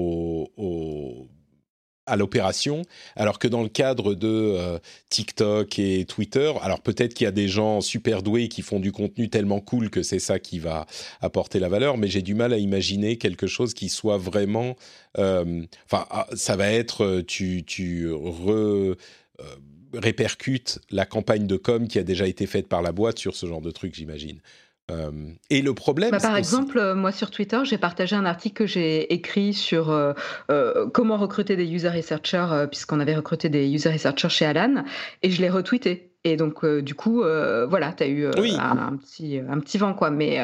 à l'opération, alors que dans le cadre de TikTok et Twitter, alors peut-être qu'il y a des gens super doués qui font du contenu tellement cool que c'est ça qui va apporter la valeur, mais j'ai du mal à imaginer quelque chose qui soit vraiment... ça va être... répercute la campagne de com qui a déjà été faite par la boîte sur ce genre de truc, j'imagine. Et le problème... par exemple, moi sur Twitter, j'ai partagé un article que j'ai écrit sur comment recruter des user researchers, puisqu'on avait recruté des user researchers chez Alan, et je l'ai retweeté. Et donc, du coup, voilà, tu as eu un petit vent, quoi. Mais...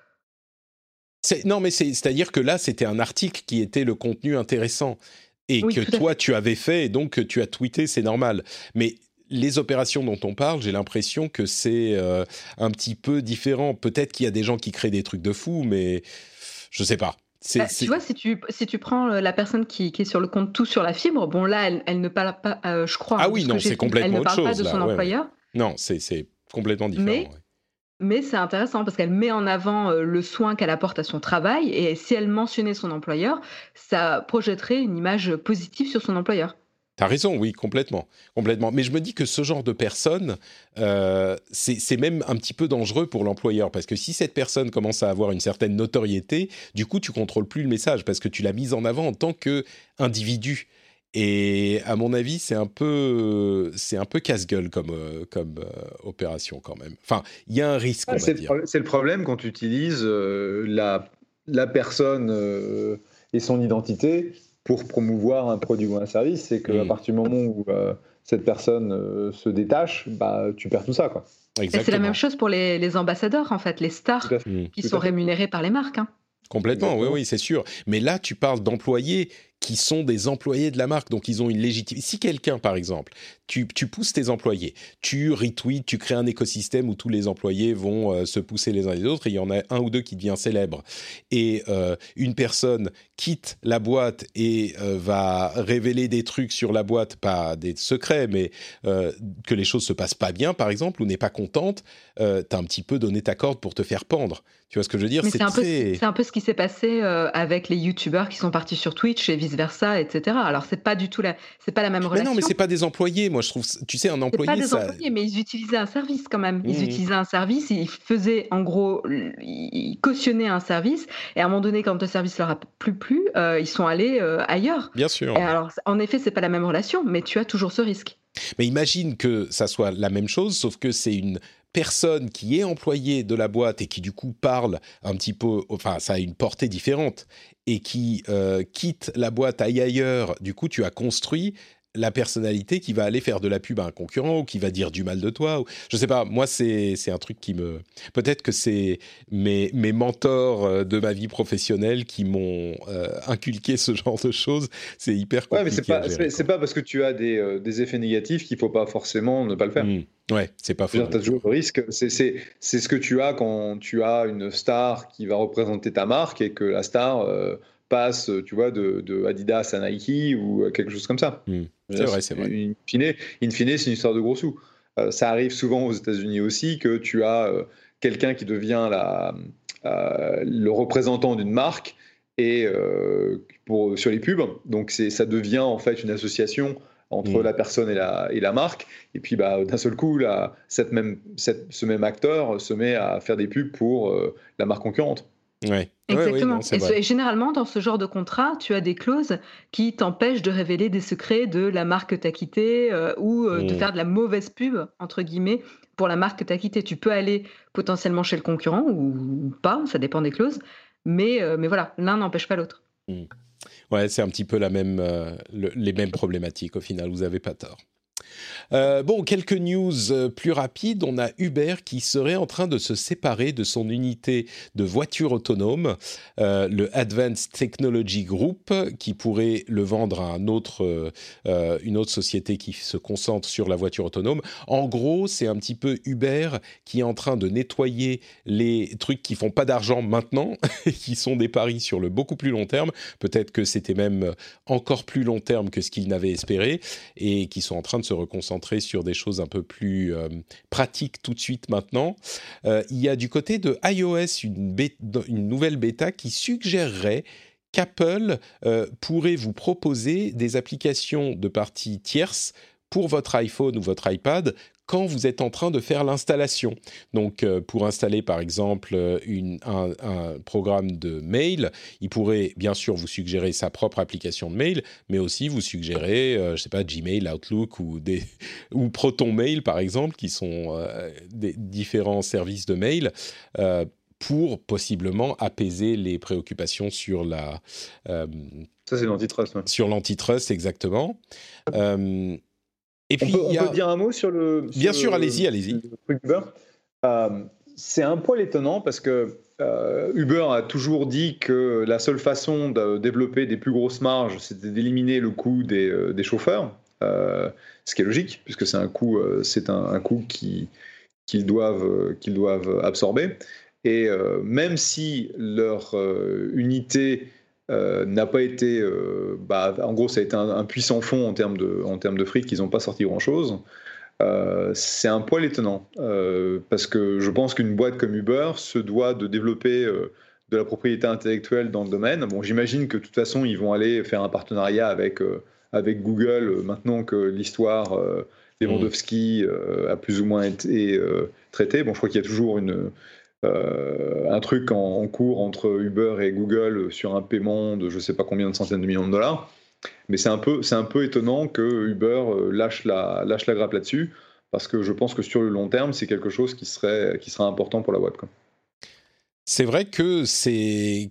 c'est-à-dire que là, c'était un article qui était le contenu intéressant. Et que toi, tu avais fait, et donc tu as tweeté, c'est normal. Mais les opérations dont on parle, j'ai l'impression que c'est un petit peu différent. Peut-être qu'il y a des gens qui créent des trucs de fou, mais je sais pas. Tu vois, si tu prends la personne qui est sur le compte Tout sur la fibre, bon là, elle ne parle pas, je crois. Ah oui, non, c'est complètement autre chose. Elle ne parle pas de son employeur. Ouais. Non, c'est complètement différent. Mais c'est intéressant parce qu'elle met en avant le soin qu'elle apporte à son travail, et si elle mentionnait son employeur, ça projetterait une image positive sur son employeur. T'as raison, oui, complètement. Mais je me dis que ce genre de personne, c'est même un petit peu dangereux pour l'employeur, parce que si cette personne commence à avoir une certaine notoriété, du coup, tu contrôles plus le message, parce que tu l'as mise en avant en tant qu'individu. Et à mon avis, c'est un peu casse-gueule comme opération quand même. Enfin, il y a un risque, on va dire. C'est le problème quand tu utilises la personne et son identité pour promouvoir un produit ou un service. C'est qu'à partir du moment où cette personne se détache, tu perds tout ça, quoi. Exactement. Et c'est la même chose pour les ambassadeurs, en fait, les stars qui sont rémunérés par les marques. Hein. Complètement, oui, c'est sûr. Mais là, tu parles d'employés qui sont des employés de la marque, donc ils ont une légitimité. Si quelqu'un, par exemple, tu pousses tes employés, tu retweets, tu crées un écosystème où tous les employés vont se pousser les uns les autres, et il y en a un ou deux qui devient célèbre, et une personne quitte la boîte et va révéler des trucs sur la boîte, pas des secrets, mais que les choses se passent pas bien, par exemple, ou n'est pas contente, t'as un petit peu donné ta corde pour te faire pendre. Tu vois ce que je veux dire? Mais c'est un peu ce qui s'est passé avec les youtubeurs qui sont partis sur Twitch et vice-versa, etc. Alors, c'est pas la même relation. Mais non, mais c'est pas des employés. Moi, je trouve, tu sais, un employé... C'est pas des employés, mais ils utilisaient un service quand même. Ils utilisaient un service, ils faisaient, en gros, ils cautionnaient un service, et à un moment donné, quand le service leur a plu, ils sont allés ailleurs. Bien sûr. Et alors, en effet, c'est pas la même relation, mais tu as toujours ce risque. Mais imagine que ça soit la même chose, sauf que c'est une personne qui est employée de la boîte et qui du coup parle un petit peu, enfin ça a une portée différente, et qui quitte la boîte, aille ailleurs. Du coup, tu as construit la personnalité qui va aller faire de la pub à un concurrent, ou qui va dire du mal de toi. Ou... Je sais pas, moi c'est un truc qui me... Peut-être que c'est mes mentors de ma vie professionnelle qui m'ont inculqué ce genre de choses. C'est hyper compliqué. Ouais, mais c'est pas parce que tu as des effets négatifs qu'il faut pas forcément ne pas le faire. Ouais, c'est pas faux. Tu as toujours le risque. C'est ce que tu as quand tu as une star qui va représenter ta marque, et que la star passe, tu vois, de Adidas à Nike ou quelque chose comme ça. C'est vrai, c'est vrai. In fine, c'est une histoire de gros sous. Ça arrive souvent aux États-Unis aussi que tu as quelqu'un qui devient le représentant d'une marque et sur les pubs. Donc ça devient en fait une association entre la personne et la marque. Et puis d'un seul coup, ce même acteur se met à faire des pubs pour la marque concurrente. Ouais. Exactement. Ouais, non, et généralement, dans ce genre de contrat, tu as des clauses qui t'empêchent de révéler des secrets de la marque que tu as quittée ou de faire de la mauvaise pub, entre guillemets, pour la marque que tu as quittée. Tu peux aller potentiellement chez le concurrent ou pas, ça dépend des clauses. Mais voilà, l'un n'empêche pas l'autre. Ouais, c'est un petit peu les mêmes problématiques au final, vous n'avez pas tort. Bon, quelques news plus rapides. On a Uber qui serait en train de se séparer de son unité de voitures autonomes, le Advanced Technology Group, qui pourrait le vendre à une autre société qui se concentre sur la voiture autonome. En gros, c'est un petit peu Uber qui est en train de nettoyer les trucs qui font pas d'argent maintenant, qui sont des paris sur le beaucoup plus long terme. Peut-être que c'était même encore plus long terme que ce qu'ils n'avaient espéré, et qui sont en train de se reconcentrer sur des choses un peu plus pratiques tout de suite maintenant. Il y a du côté de iOS une nouvelle bêta qui suggérerait qu'Apple pourrait vous proposer des applications de parties tierces pour votre iPhone ou votre iPad quand vous êtes en train de faire l'installation. Donc, pour installer, par exemple, un programme de mail, il pourrait bien sûr vous suggérer sa propre application de mail, mais aussi vous suggérer, je ne sais pas, Gmail, Outlook ou Proton Mail, par exemple, qui sont des différents services de mail, pour possiblement apaiser les préoccupations sur la... Ça, c'est l'antitrust. Ouais. Sur l'antitrust, exactement. Et puis, on peut dire un mot sur le... Bien sûr, allez-y. Le truc Uber. C'est un poil étonnant parce que Uber a toujours dit que la seule façon de développer des plus grosses marges, c'était d'éliminer le coût des chauffeurs, ce qui est logique, puisque c'est un coût qu'ils doivent absorber. Et même si leur unité n'a pas été... en gros, ça a été un puissant fond en termes de fric, qu'ils n'ont pas sorti grand-chose. C'est un poil étonnant, parce que je pense qu'une boîte comme Uber se doit de développer de la propriété intellectuelle dans le domaine. Bon, j'imagine que de toute façon, ils vont aller faire un partenariat avec Google, maintenant que l'histoire Lewandowski a plus ou moins été traitée. Bon, je crois qu'il y a toujours un truc en cours entre Uber et Google sur un paiement de je ne sais pas combien de centaines de millions de dollars. Mais c'est un peu étonnant que Uber lâche la grappe là-dessus, parce que je pense que sur le long terme, c'est quelque chose qui serait important pour la boîte, quoi. C'est vrai que c'était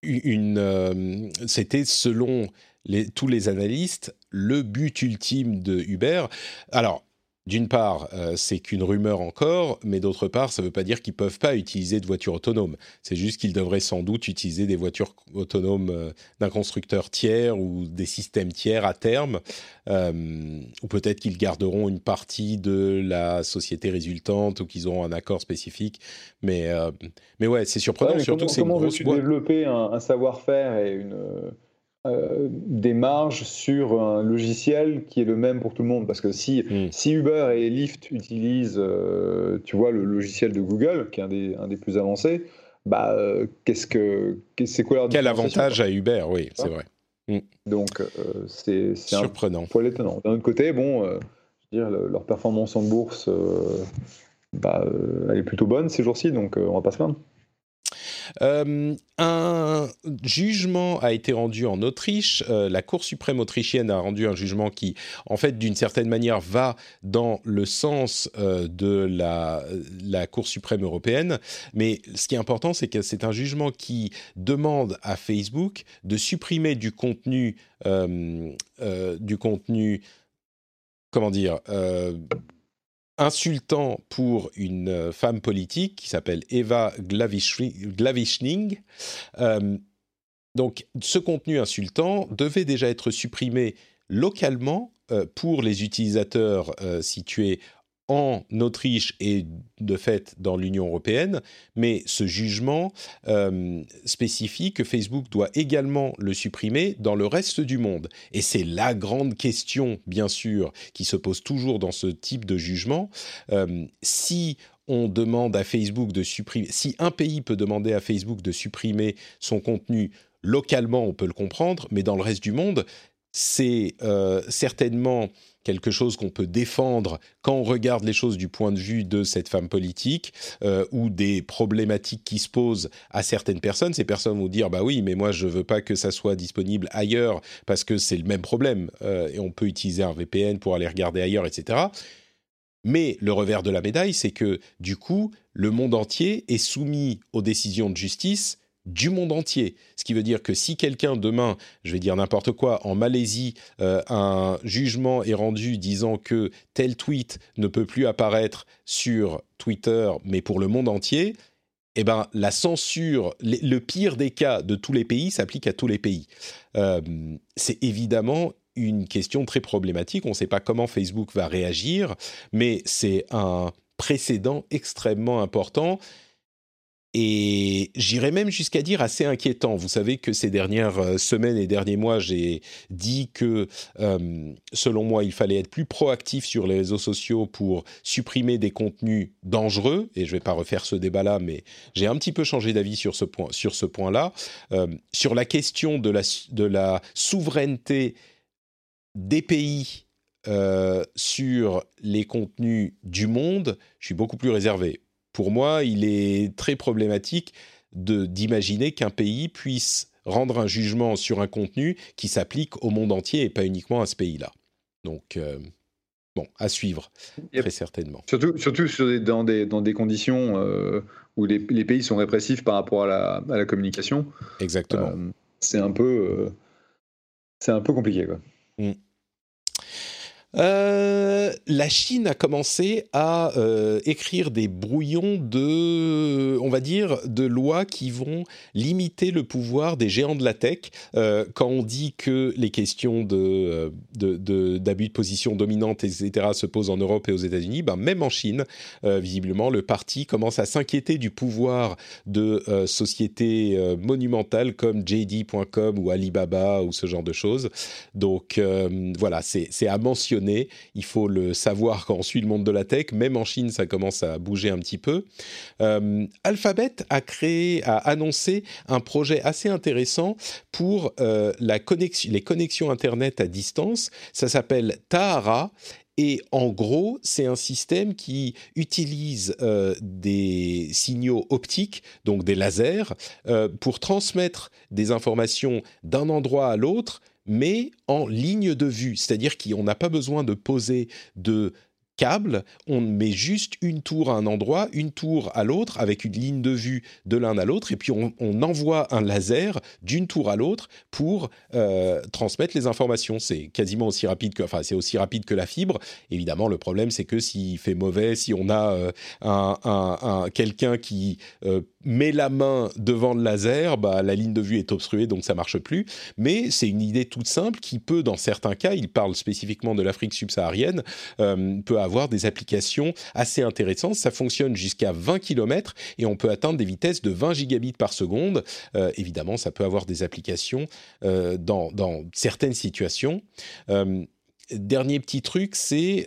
selon tous les analystes le but ultime de Uber. Alors, d'une part, c'est qu'une rumeur encore, mais d'autre part, ça ne veut pas dire qu'ils ne peuvent pas utiliser de voitures autonomes. C'est juste qu'ils devraient sans doute utiliser des voitures autonomes d'un constructeur tiers ou des systèmes tiers à terme, ou peut-être qu'ils garderont une partie de la société résultante ou qu'ils auront un accord spécifique. Mais ouais, c'est surprenant, surtout que c'est une grosse boîte. Comment veux-tu développer un savoir-faire et des marges sur un logiciel qui est le même pour tout le monde? Parce que si Uber et Lyft utilisent tu vois, le logiciel de Google, qui est un des plus avancés, c'est quoi leur Quel avantage à Uber? Oui, c'est vrai. Donc c'est surprenant. Un poil étonnant. D'un autre côté, je veux dire, leur performance en bourse elle est plutôt bonne ces jours-ci, donc on va pas se plaindre. Un jugement a été rendu en Autriche. La Cour suprême autrichienne a rendu un jugement qui, en fait, d'une certaine manière, va dans le sens de la Cour suprême européenne. Mais ce qui est important, c'est que c'est un jugement qui demande à Facebook de supprimer du contenu, comment dire, insultant pour une femme politique qui s'appelle Eva Glavishning. Donc, ce contenu insultant devait déjà être supprimé localement pour les utilisateurs situés en Autriche et de fait dans l'Union européenne, mais ce jugement spécifie que Facebook doit également le supprimer dans le reste du monde. Et c'est la grande question, bien sûr, qui se pose toujours dans ce type de jugement. Si on demande à Facebook de supprimer, si un pays peut demander à Facebook de supprimer son contenu localement, on peut le comprendre, mais dans le reste du monde, c'est certainement quelque chose qu'on peut défendre quand on regarde les choses du point de vue de cette femme politique ou des problématiques qui se posent à certaines personnes. Ces personnes vont dire « bah oui, mais moi je veux pas que ça soit disponible ailleurs parce que c'est le même problème et on peut utiliser un VPN pour aller regarder ailleurs, etc. » Mais le revers de la médaille, c'est que du coup, le monde entier est soumis aux décisions de justice du monde entier. Ce qui veut dire que si quelqu'un demain, je vais dire n'importe quoi, en Malaisie, un jugement est rendu disant que tel tweet ne peut plus apparaître sur Twitter, mais pour le monde entier, eh ben, la censure, le pire des cas de tous les pays s'applique à tous les pays. C'est évidemment une question très problématique. On ne sait pas comment Facebook va réagir, mais c'est un précédent extrêmement important. Et j'irais même jusqu'à dire assez inquiétant. Vous savez que ces dernières semaines et derniers mois, j'ai dit que, selon moi, il fallait être plus proactif sur les réseaux sociaux pour supprimer des contenus dangereux. Et je ne vais pas refaire ce débat-là, mais j'ai un petit peu changé d'avis sur ce point-là. Sur la question de la souveraineté des pays sur les contenus du monde, je suis beaucoup plus réservé. Pour moi, il est très problématique d'imaginer qu'un pays puisse rendre un jugement sur un contenu qui s'applique au monde entier et pas uniquement à ce pays-là. Donc, bon, à suivre, très certainement. Surtout dans des conditions où les pays sont répressifs par rapport à la communication. Exactement. C'est un peu compliqué, quoi. La Chine a commencé à écrire des brouillons de lois qui vont limiter le pouvoir des géants de la tech. Quand on dit que les questions d'abus de position dominante, etc., se posent en Europe et aux États-Unis, ben même en Chine, visiblement, le parti commence à s'inquiéter du pouvoir de sociétés monumentales comme JD.com ou Alibaba ou ce genre de choses. Donc voilà, c'est à mentionner. Il faut le savoir quand on suit le monde de la tech. Même en Chine, ça commence à bouger un petit peu. Alphabet a annoncé un projet assez intéressant pour les connexions Internet à distance. Ça s'appelle Tahara. Et en gros, c'est un système qui utilise des signaux optiques, donc des lasers, pour transmettre des informations d'un endroit à l'autre, mais en ligne de vue. C'est-à-dire qu'on n'a pas besoin de poser de câble, on met juste une tour à un endroit, une tour à l'autre, avec une ligne de vue de l'un à l'autre, et puis on envoie un laser d'une tour à l'autre pour transmettre les informations. C'est quasiment aussi rapide c'est aussi rapide que la fibre. Évidemment, le problème, c'est que s'il fait mauvais, si on a quelqu'un qui met la main devant le laser, bah, la ligne de vue est obstruée, donc ça marche plus. Mais c'est une idée toute simple qui peut, dans certains cas, il parle spécifiquement de l'Afrique subsaharienne, peut avoir des applications assez intéressantes. Ça fonctionne jusqu'à 20 km et on peut atteindre des vitesses de 20 gigabits par seconde. Évidemment, ça peut avoir des applications dans certaines situations. Dernier petit truc, c'est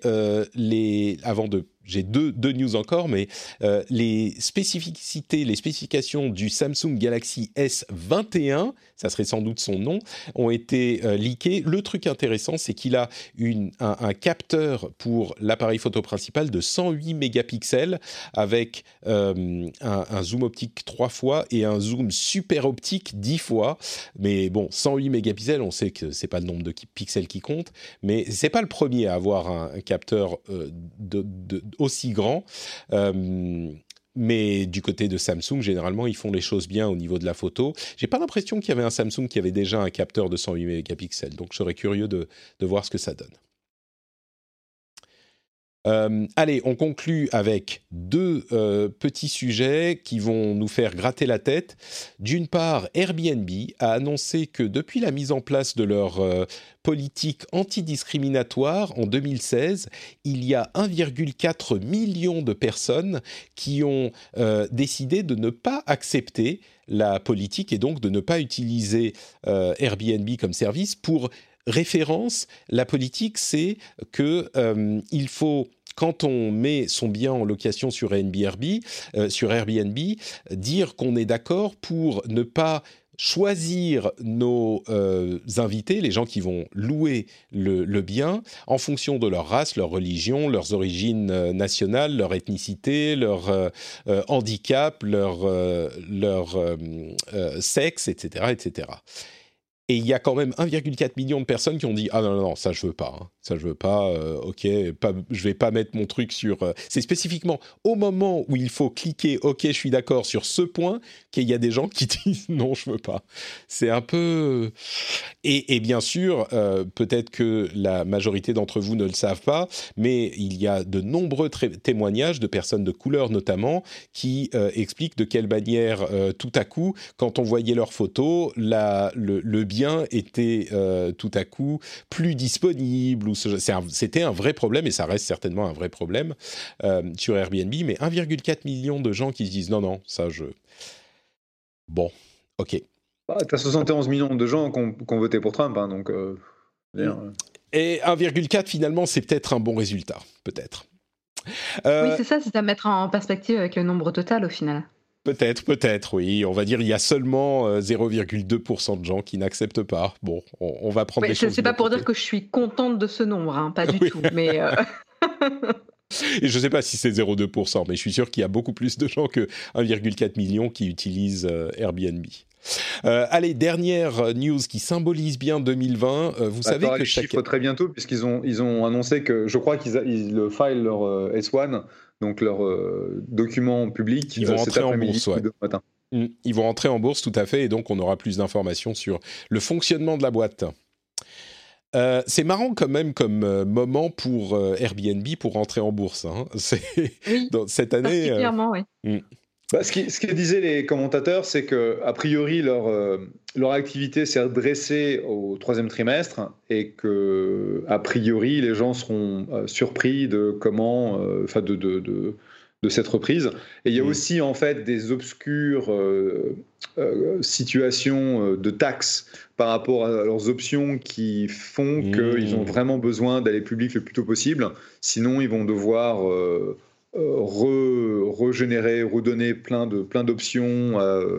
j'ai deux news encore, mais les spécifications du Samsung Galaxy S21, ça serait sans doute son nom, ont été leakées. Le truc intéressant, c'est qu'il a un capteur pour l'appareil photo principal de 108 mégapixels avec un zoom optique 3 fois et un zoom super optique 10 fois. Mais bon, 108 mégapixels, on sait que c'est pas le nombre de pixels qui compte, mais c'est pas le premier à avoir un capteur aussi grand, mais du côté de Samsung, généralement, ils font les choses bien au niveau de la photo. J'ai pas l'impression qu'il y avait un Samsung qui avait déjà un capteur de 108 mégapixels, donc je serais curieux de voir ce que ça donne. Allez, on conclut avec deux petits sujets qui vont nous faire gratter la tête. D'une part, Airbnb a annoncé que depuis la mise en place de leur politique antidiscriminatoire en 2016, il y a 1,4 million de personnes qui ont décidé de ne pas accepter la politique et donc de ne pas utiliser Airbnb comme service. Pour référence, la politique, c'est que il faut quand on met son bien en location sur Airbnb, dire qu'on est d'accord pour ne pas choisir nos invités, les gens qui vont louer le bien, en fonction de leur race, leur religion, leurs origines nationales, leur ethnicité, leur handicap, leur sexe, etc., etc. Et il y a quand même 1,4 million de personnes qui ont dit « Ah non, ça je veux pas, hein. Ça je veux pas, ok, je vais pas mettre mon truc sur… C'est spécifiquement au moment où il faut cliquer « Ok, je suis d'accord sur ce point » qu'il y a des gens qui disent « Non, je veux pas ». C'est un peu… Et bien sûr, peut-être que la majorité d'entre vous ne le savent pas, mais il y a de nombreux témoignages de personnes de couleur notamment qui expliquent de quelle manière tout à coup, quand on voyait leurs photos, le bien était tout à coup plus disponible. C'était un vrai problème, et ça reste certainement un vrai problème sur Airbnb, mais 1,4 million de gens qui se disent non, ça je… Bon, ok. T'as 71 millions de gens qui ont voté pour Trump, hein, donc… Et 1,4 finalement, c'est peut-être un bon résultat, peut-être. Oui, c'est ça, c'est à mettre en perspective avec le nombre total au final. Peut-être, oui. On va dire il y a seulement 0,2% de gens qui n'acceptent pas. Bon, on va prendre les choses. C'est pas pour dire que je suis contente de ce nombre, hein, pas du tout. Mais Et je ne sais pas si c'est 0,2%, mais je suis sûr qu'il y a beaucoup plus de gens que 1,4 million qui utilisent Airbnb. Allez, dernière news qui symbolise bien 2020. Vous savez que les chiffres très bientôt, puisqu'ils ont annoncé que, je crois qu'ils filent leur S1, donc leur document public. Ils vont rentrer en bourse, ouais. Matin. Ils vont rentrer en bourse, tout à fait, et donc on aura plus d'informations sur le fonctionnement de la boîte. C'est marrant quand même comme moment pour Airbnb pour rentrer en bourse. Hein. Oui, dans cette année. Particulièrement, oui. Ce que disaient les commentateurs, c'est que a priori leur activité s'est redressée au troisième trimestre et que a priori les gens seront surpris de comment, de cette reprise. Et il y a aussi en fait des obscures situations de taxes par rapport à leurs options qui font qu'ils ont vraiment besoin d'aller public le plus tôt possible. Sinon, ils vont devoir redonner plein d'options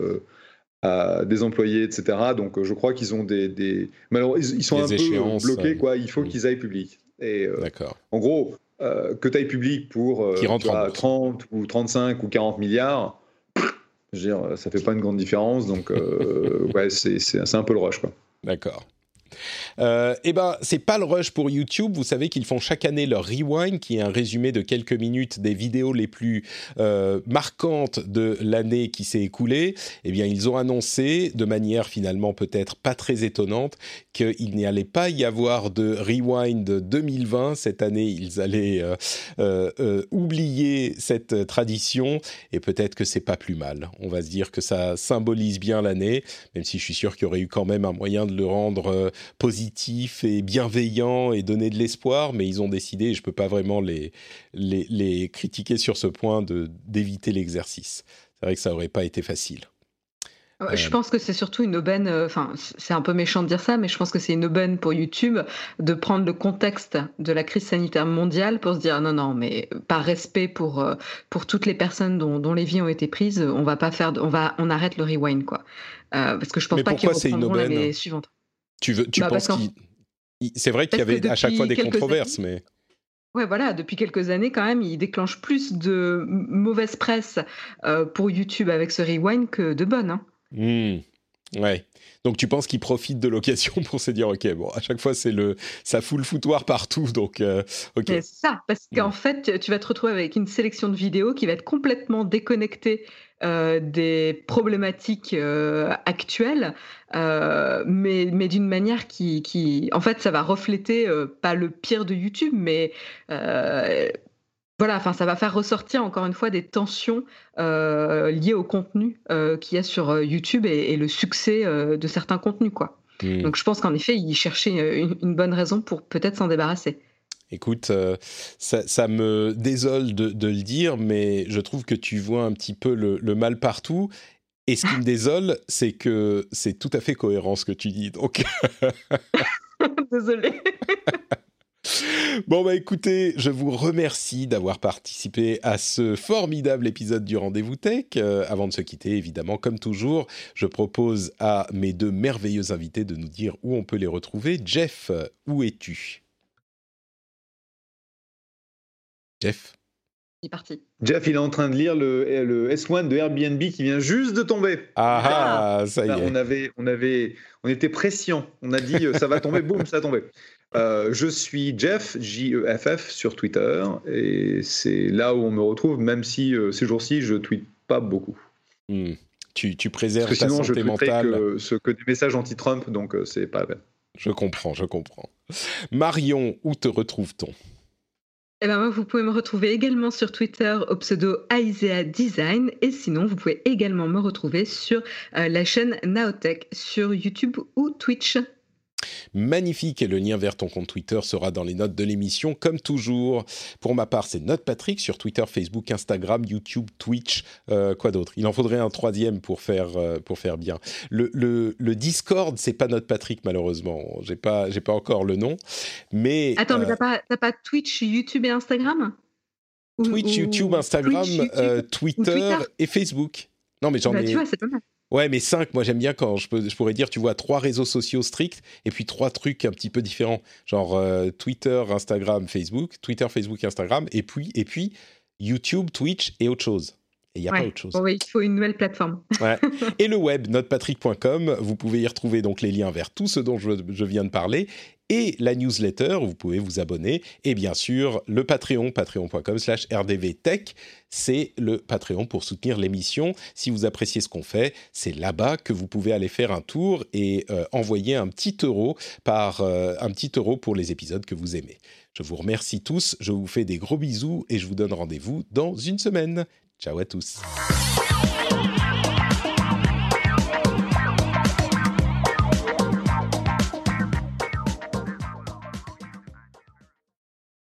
à des employés, etc. Donc, je crois qu'ils ont malheureusement, ils sont un peu bloqués, quoi. Il faut qu'ils aillent public. Et en gros, que tu ailles public pour 30 ou 35 ou 40 milliards, je veux dire, ça fait pas une grande différence. Donc, ouais, c'est un peu le rush, quoi. D'accord. Eh ben, c'est pas le rush pour YouTube. Vous savez qu'ils font chaque année leur Rewind, qui est un résumé de quelques minutes des vidéos les plus marquantes de l'année qui s'est écoulée. Eh bien, ils ont annoncé, de manière finalement peut-être pas très étonnante, qu'il n'y allait pas y avoir de Rewind 2020. Cette année, ils allaient oublier cette tradition, et peut-être que c'est pas plus mal. On va se dire que ça symbolise bien l'année, même si je suis sûr qu'il y aurait eu quand même un moyen de le rendre positif et bienveillant et donner de l'espoir, mais ils ont décidé, et je ne peux pas vraiment les critiquer sur ce point, d'éviter l'exercice. C'est vrai que ça n'aurait pas été facile. Je pense que c'est surtout une aubaine, c'est un peu méchant de dire ça, mais je pense que c'est une aubaine pour YouTube de prendre le contexte de la crise sanitaire mondiale pour se dire non, mais par respect pour toutes les personnes dont les vies ont été prises, on arrête le rewind, quoi. Parce que je pense pas qu'ils reprendront l'année suivante. Tu penses c'est vrai qu'il y avait à chaque fois des controverses, mais… Ouais, voilà, depuis quelques années, quand même, il déclenche plus de mauvaise presse pour YouTube avec ce rewind que de bonne. Hein. Ouais. Donc tu penses qu'ils profitent de l'occasion pour se dire ok, bon, à chaque fois ça fout le foutoir partout, donc ok. C'est ça, parce qu'en fait, tu vas te retrouver avec une sélection de vidéos qui va être complètement déconnectée des problématiques actuelles, mais d'une manière qui, en fait, ça va refléter pas le pire de YouTube, mais voilà, ça va faire ressortir encore une fois des tensions liées au contenu qu'il y a sur YouTube et le succès de certains contenus, quoi. Donc je pense qu'en effet, ils cherchaient une bonne raison pour peut-être s'en débarrasser. Écoute, ça me désole de le dire, mais je trouve que tu vois un petit peu le mal partout. Et ce qui me désole, c'est que c'est tout à fait cohérent ce que tu dis. Donc, désolée. Bon, bah écoutez, je vous remercie d'avoir participé à ce formidable épisode du Rendez-vous Tech. Avant de se quitter, évidemment, comme toujours, je propose à mes deux merveilleux invités de nous dire où on peut les retrouver. Jeff, où es-tu ? Jeff ? C'est parti. Jeff, il est en train de lire le S1 de Airbnb qui vient juste de tomber. Ça y est. On était prescient. On a dit ça va tomber, boum, ça a tombé. Je suis Jeff, Jeff, sur Twitter, et c'est là où on me retrouve, même si ces jours-ci, je tweete pas beaucoup. Tu préserves ta sinon, santé mentale. Que des messages anti-Trump, donc c'est pas la peine. Je comprends. Marion, où te retrouve-t-on ? Eh ben moi, vous pouvez me retrouver également sur Twitter au pseudo Aisea Design, et sinon, vous pouvez également me retrouver sur la chaîne Naotech sur YouTube ou Twitch. Magnifique, et le lien vers ton compte Twitter sera dans les notes de l'émission, comme toujours. Pour ma part, c'est NotePatrick sur Twitter, Facebook, Instagram, YouTube, Twitch, quoi d'autre ? Il en faudrait un troisième pour faire bien. Le Discord, c'est pas NotePatrick, malheureusement. J'ai pas encore le nom, mais... Attends, mais t'as pas Twitch, YouTube et Instagram ? Twitch, YouTube, Instagram, Twitter et Facebook. Non, mais j'en ai... Tu vois, c'est pas mal. Ouais, mais 5, moi j'aime bien quand je pourrais dire, tu vois, 3 réseaux sociaux stricts et puis 3 trucs un petit peu différents, genre Twitter, Instagram, Facebook, Twitter, Facebook, Instagram, et puis YouTube, Twitch et autre chose. Et il n'y a pas autre chose. Oui, il faut une nouvelle plateforme. Ouais. Et le web, notepatrick.com, vous pouvez y retrouver donc les liens vers tout ce dont je viens de parler, et la newsletter, vous pouvez vous abonner, et bien sûr, le Patreon, patreon.com/rdvtech, c'est le Patreon pour soutenir l'émission. Si vous appréciez ce qu'on fait, c'est là-bas que vous pouvez aller faire un tour et envoyer un petit euro pour les épisodes que vous aimez. Je vous remercie tous, je vous fais des gros bisous, et je vous donne rendez-vous dans une semaine. Ciao à tous.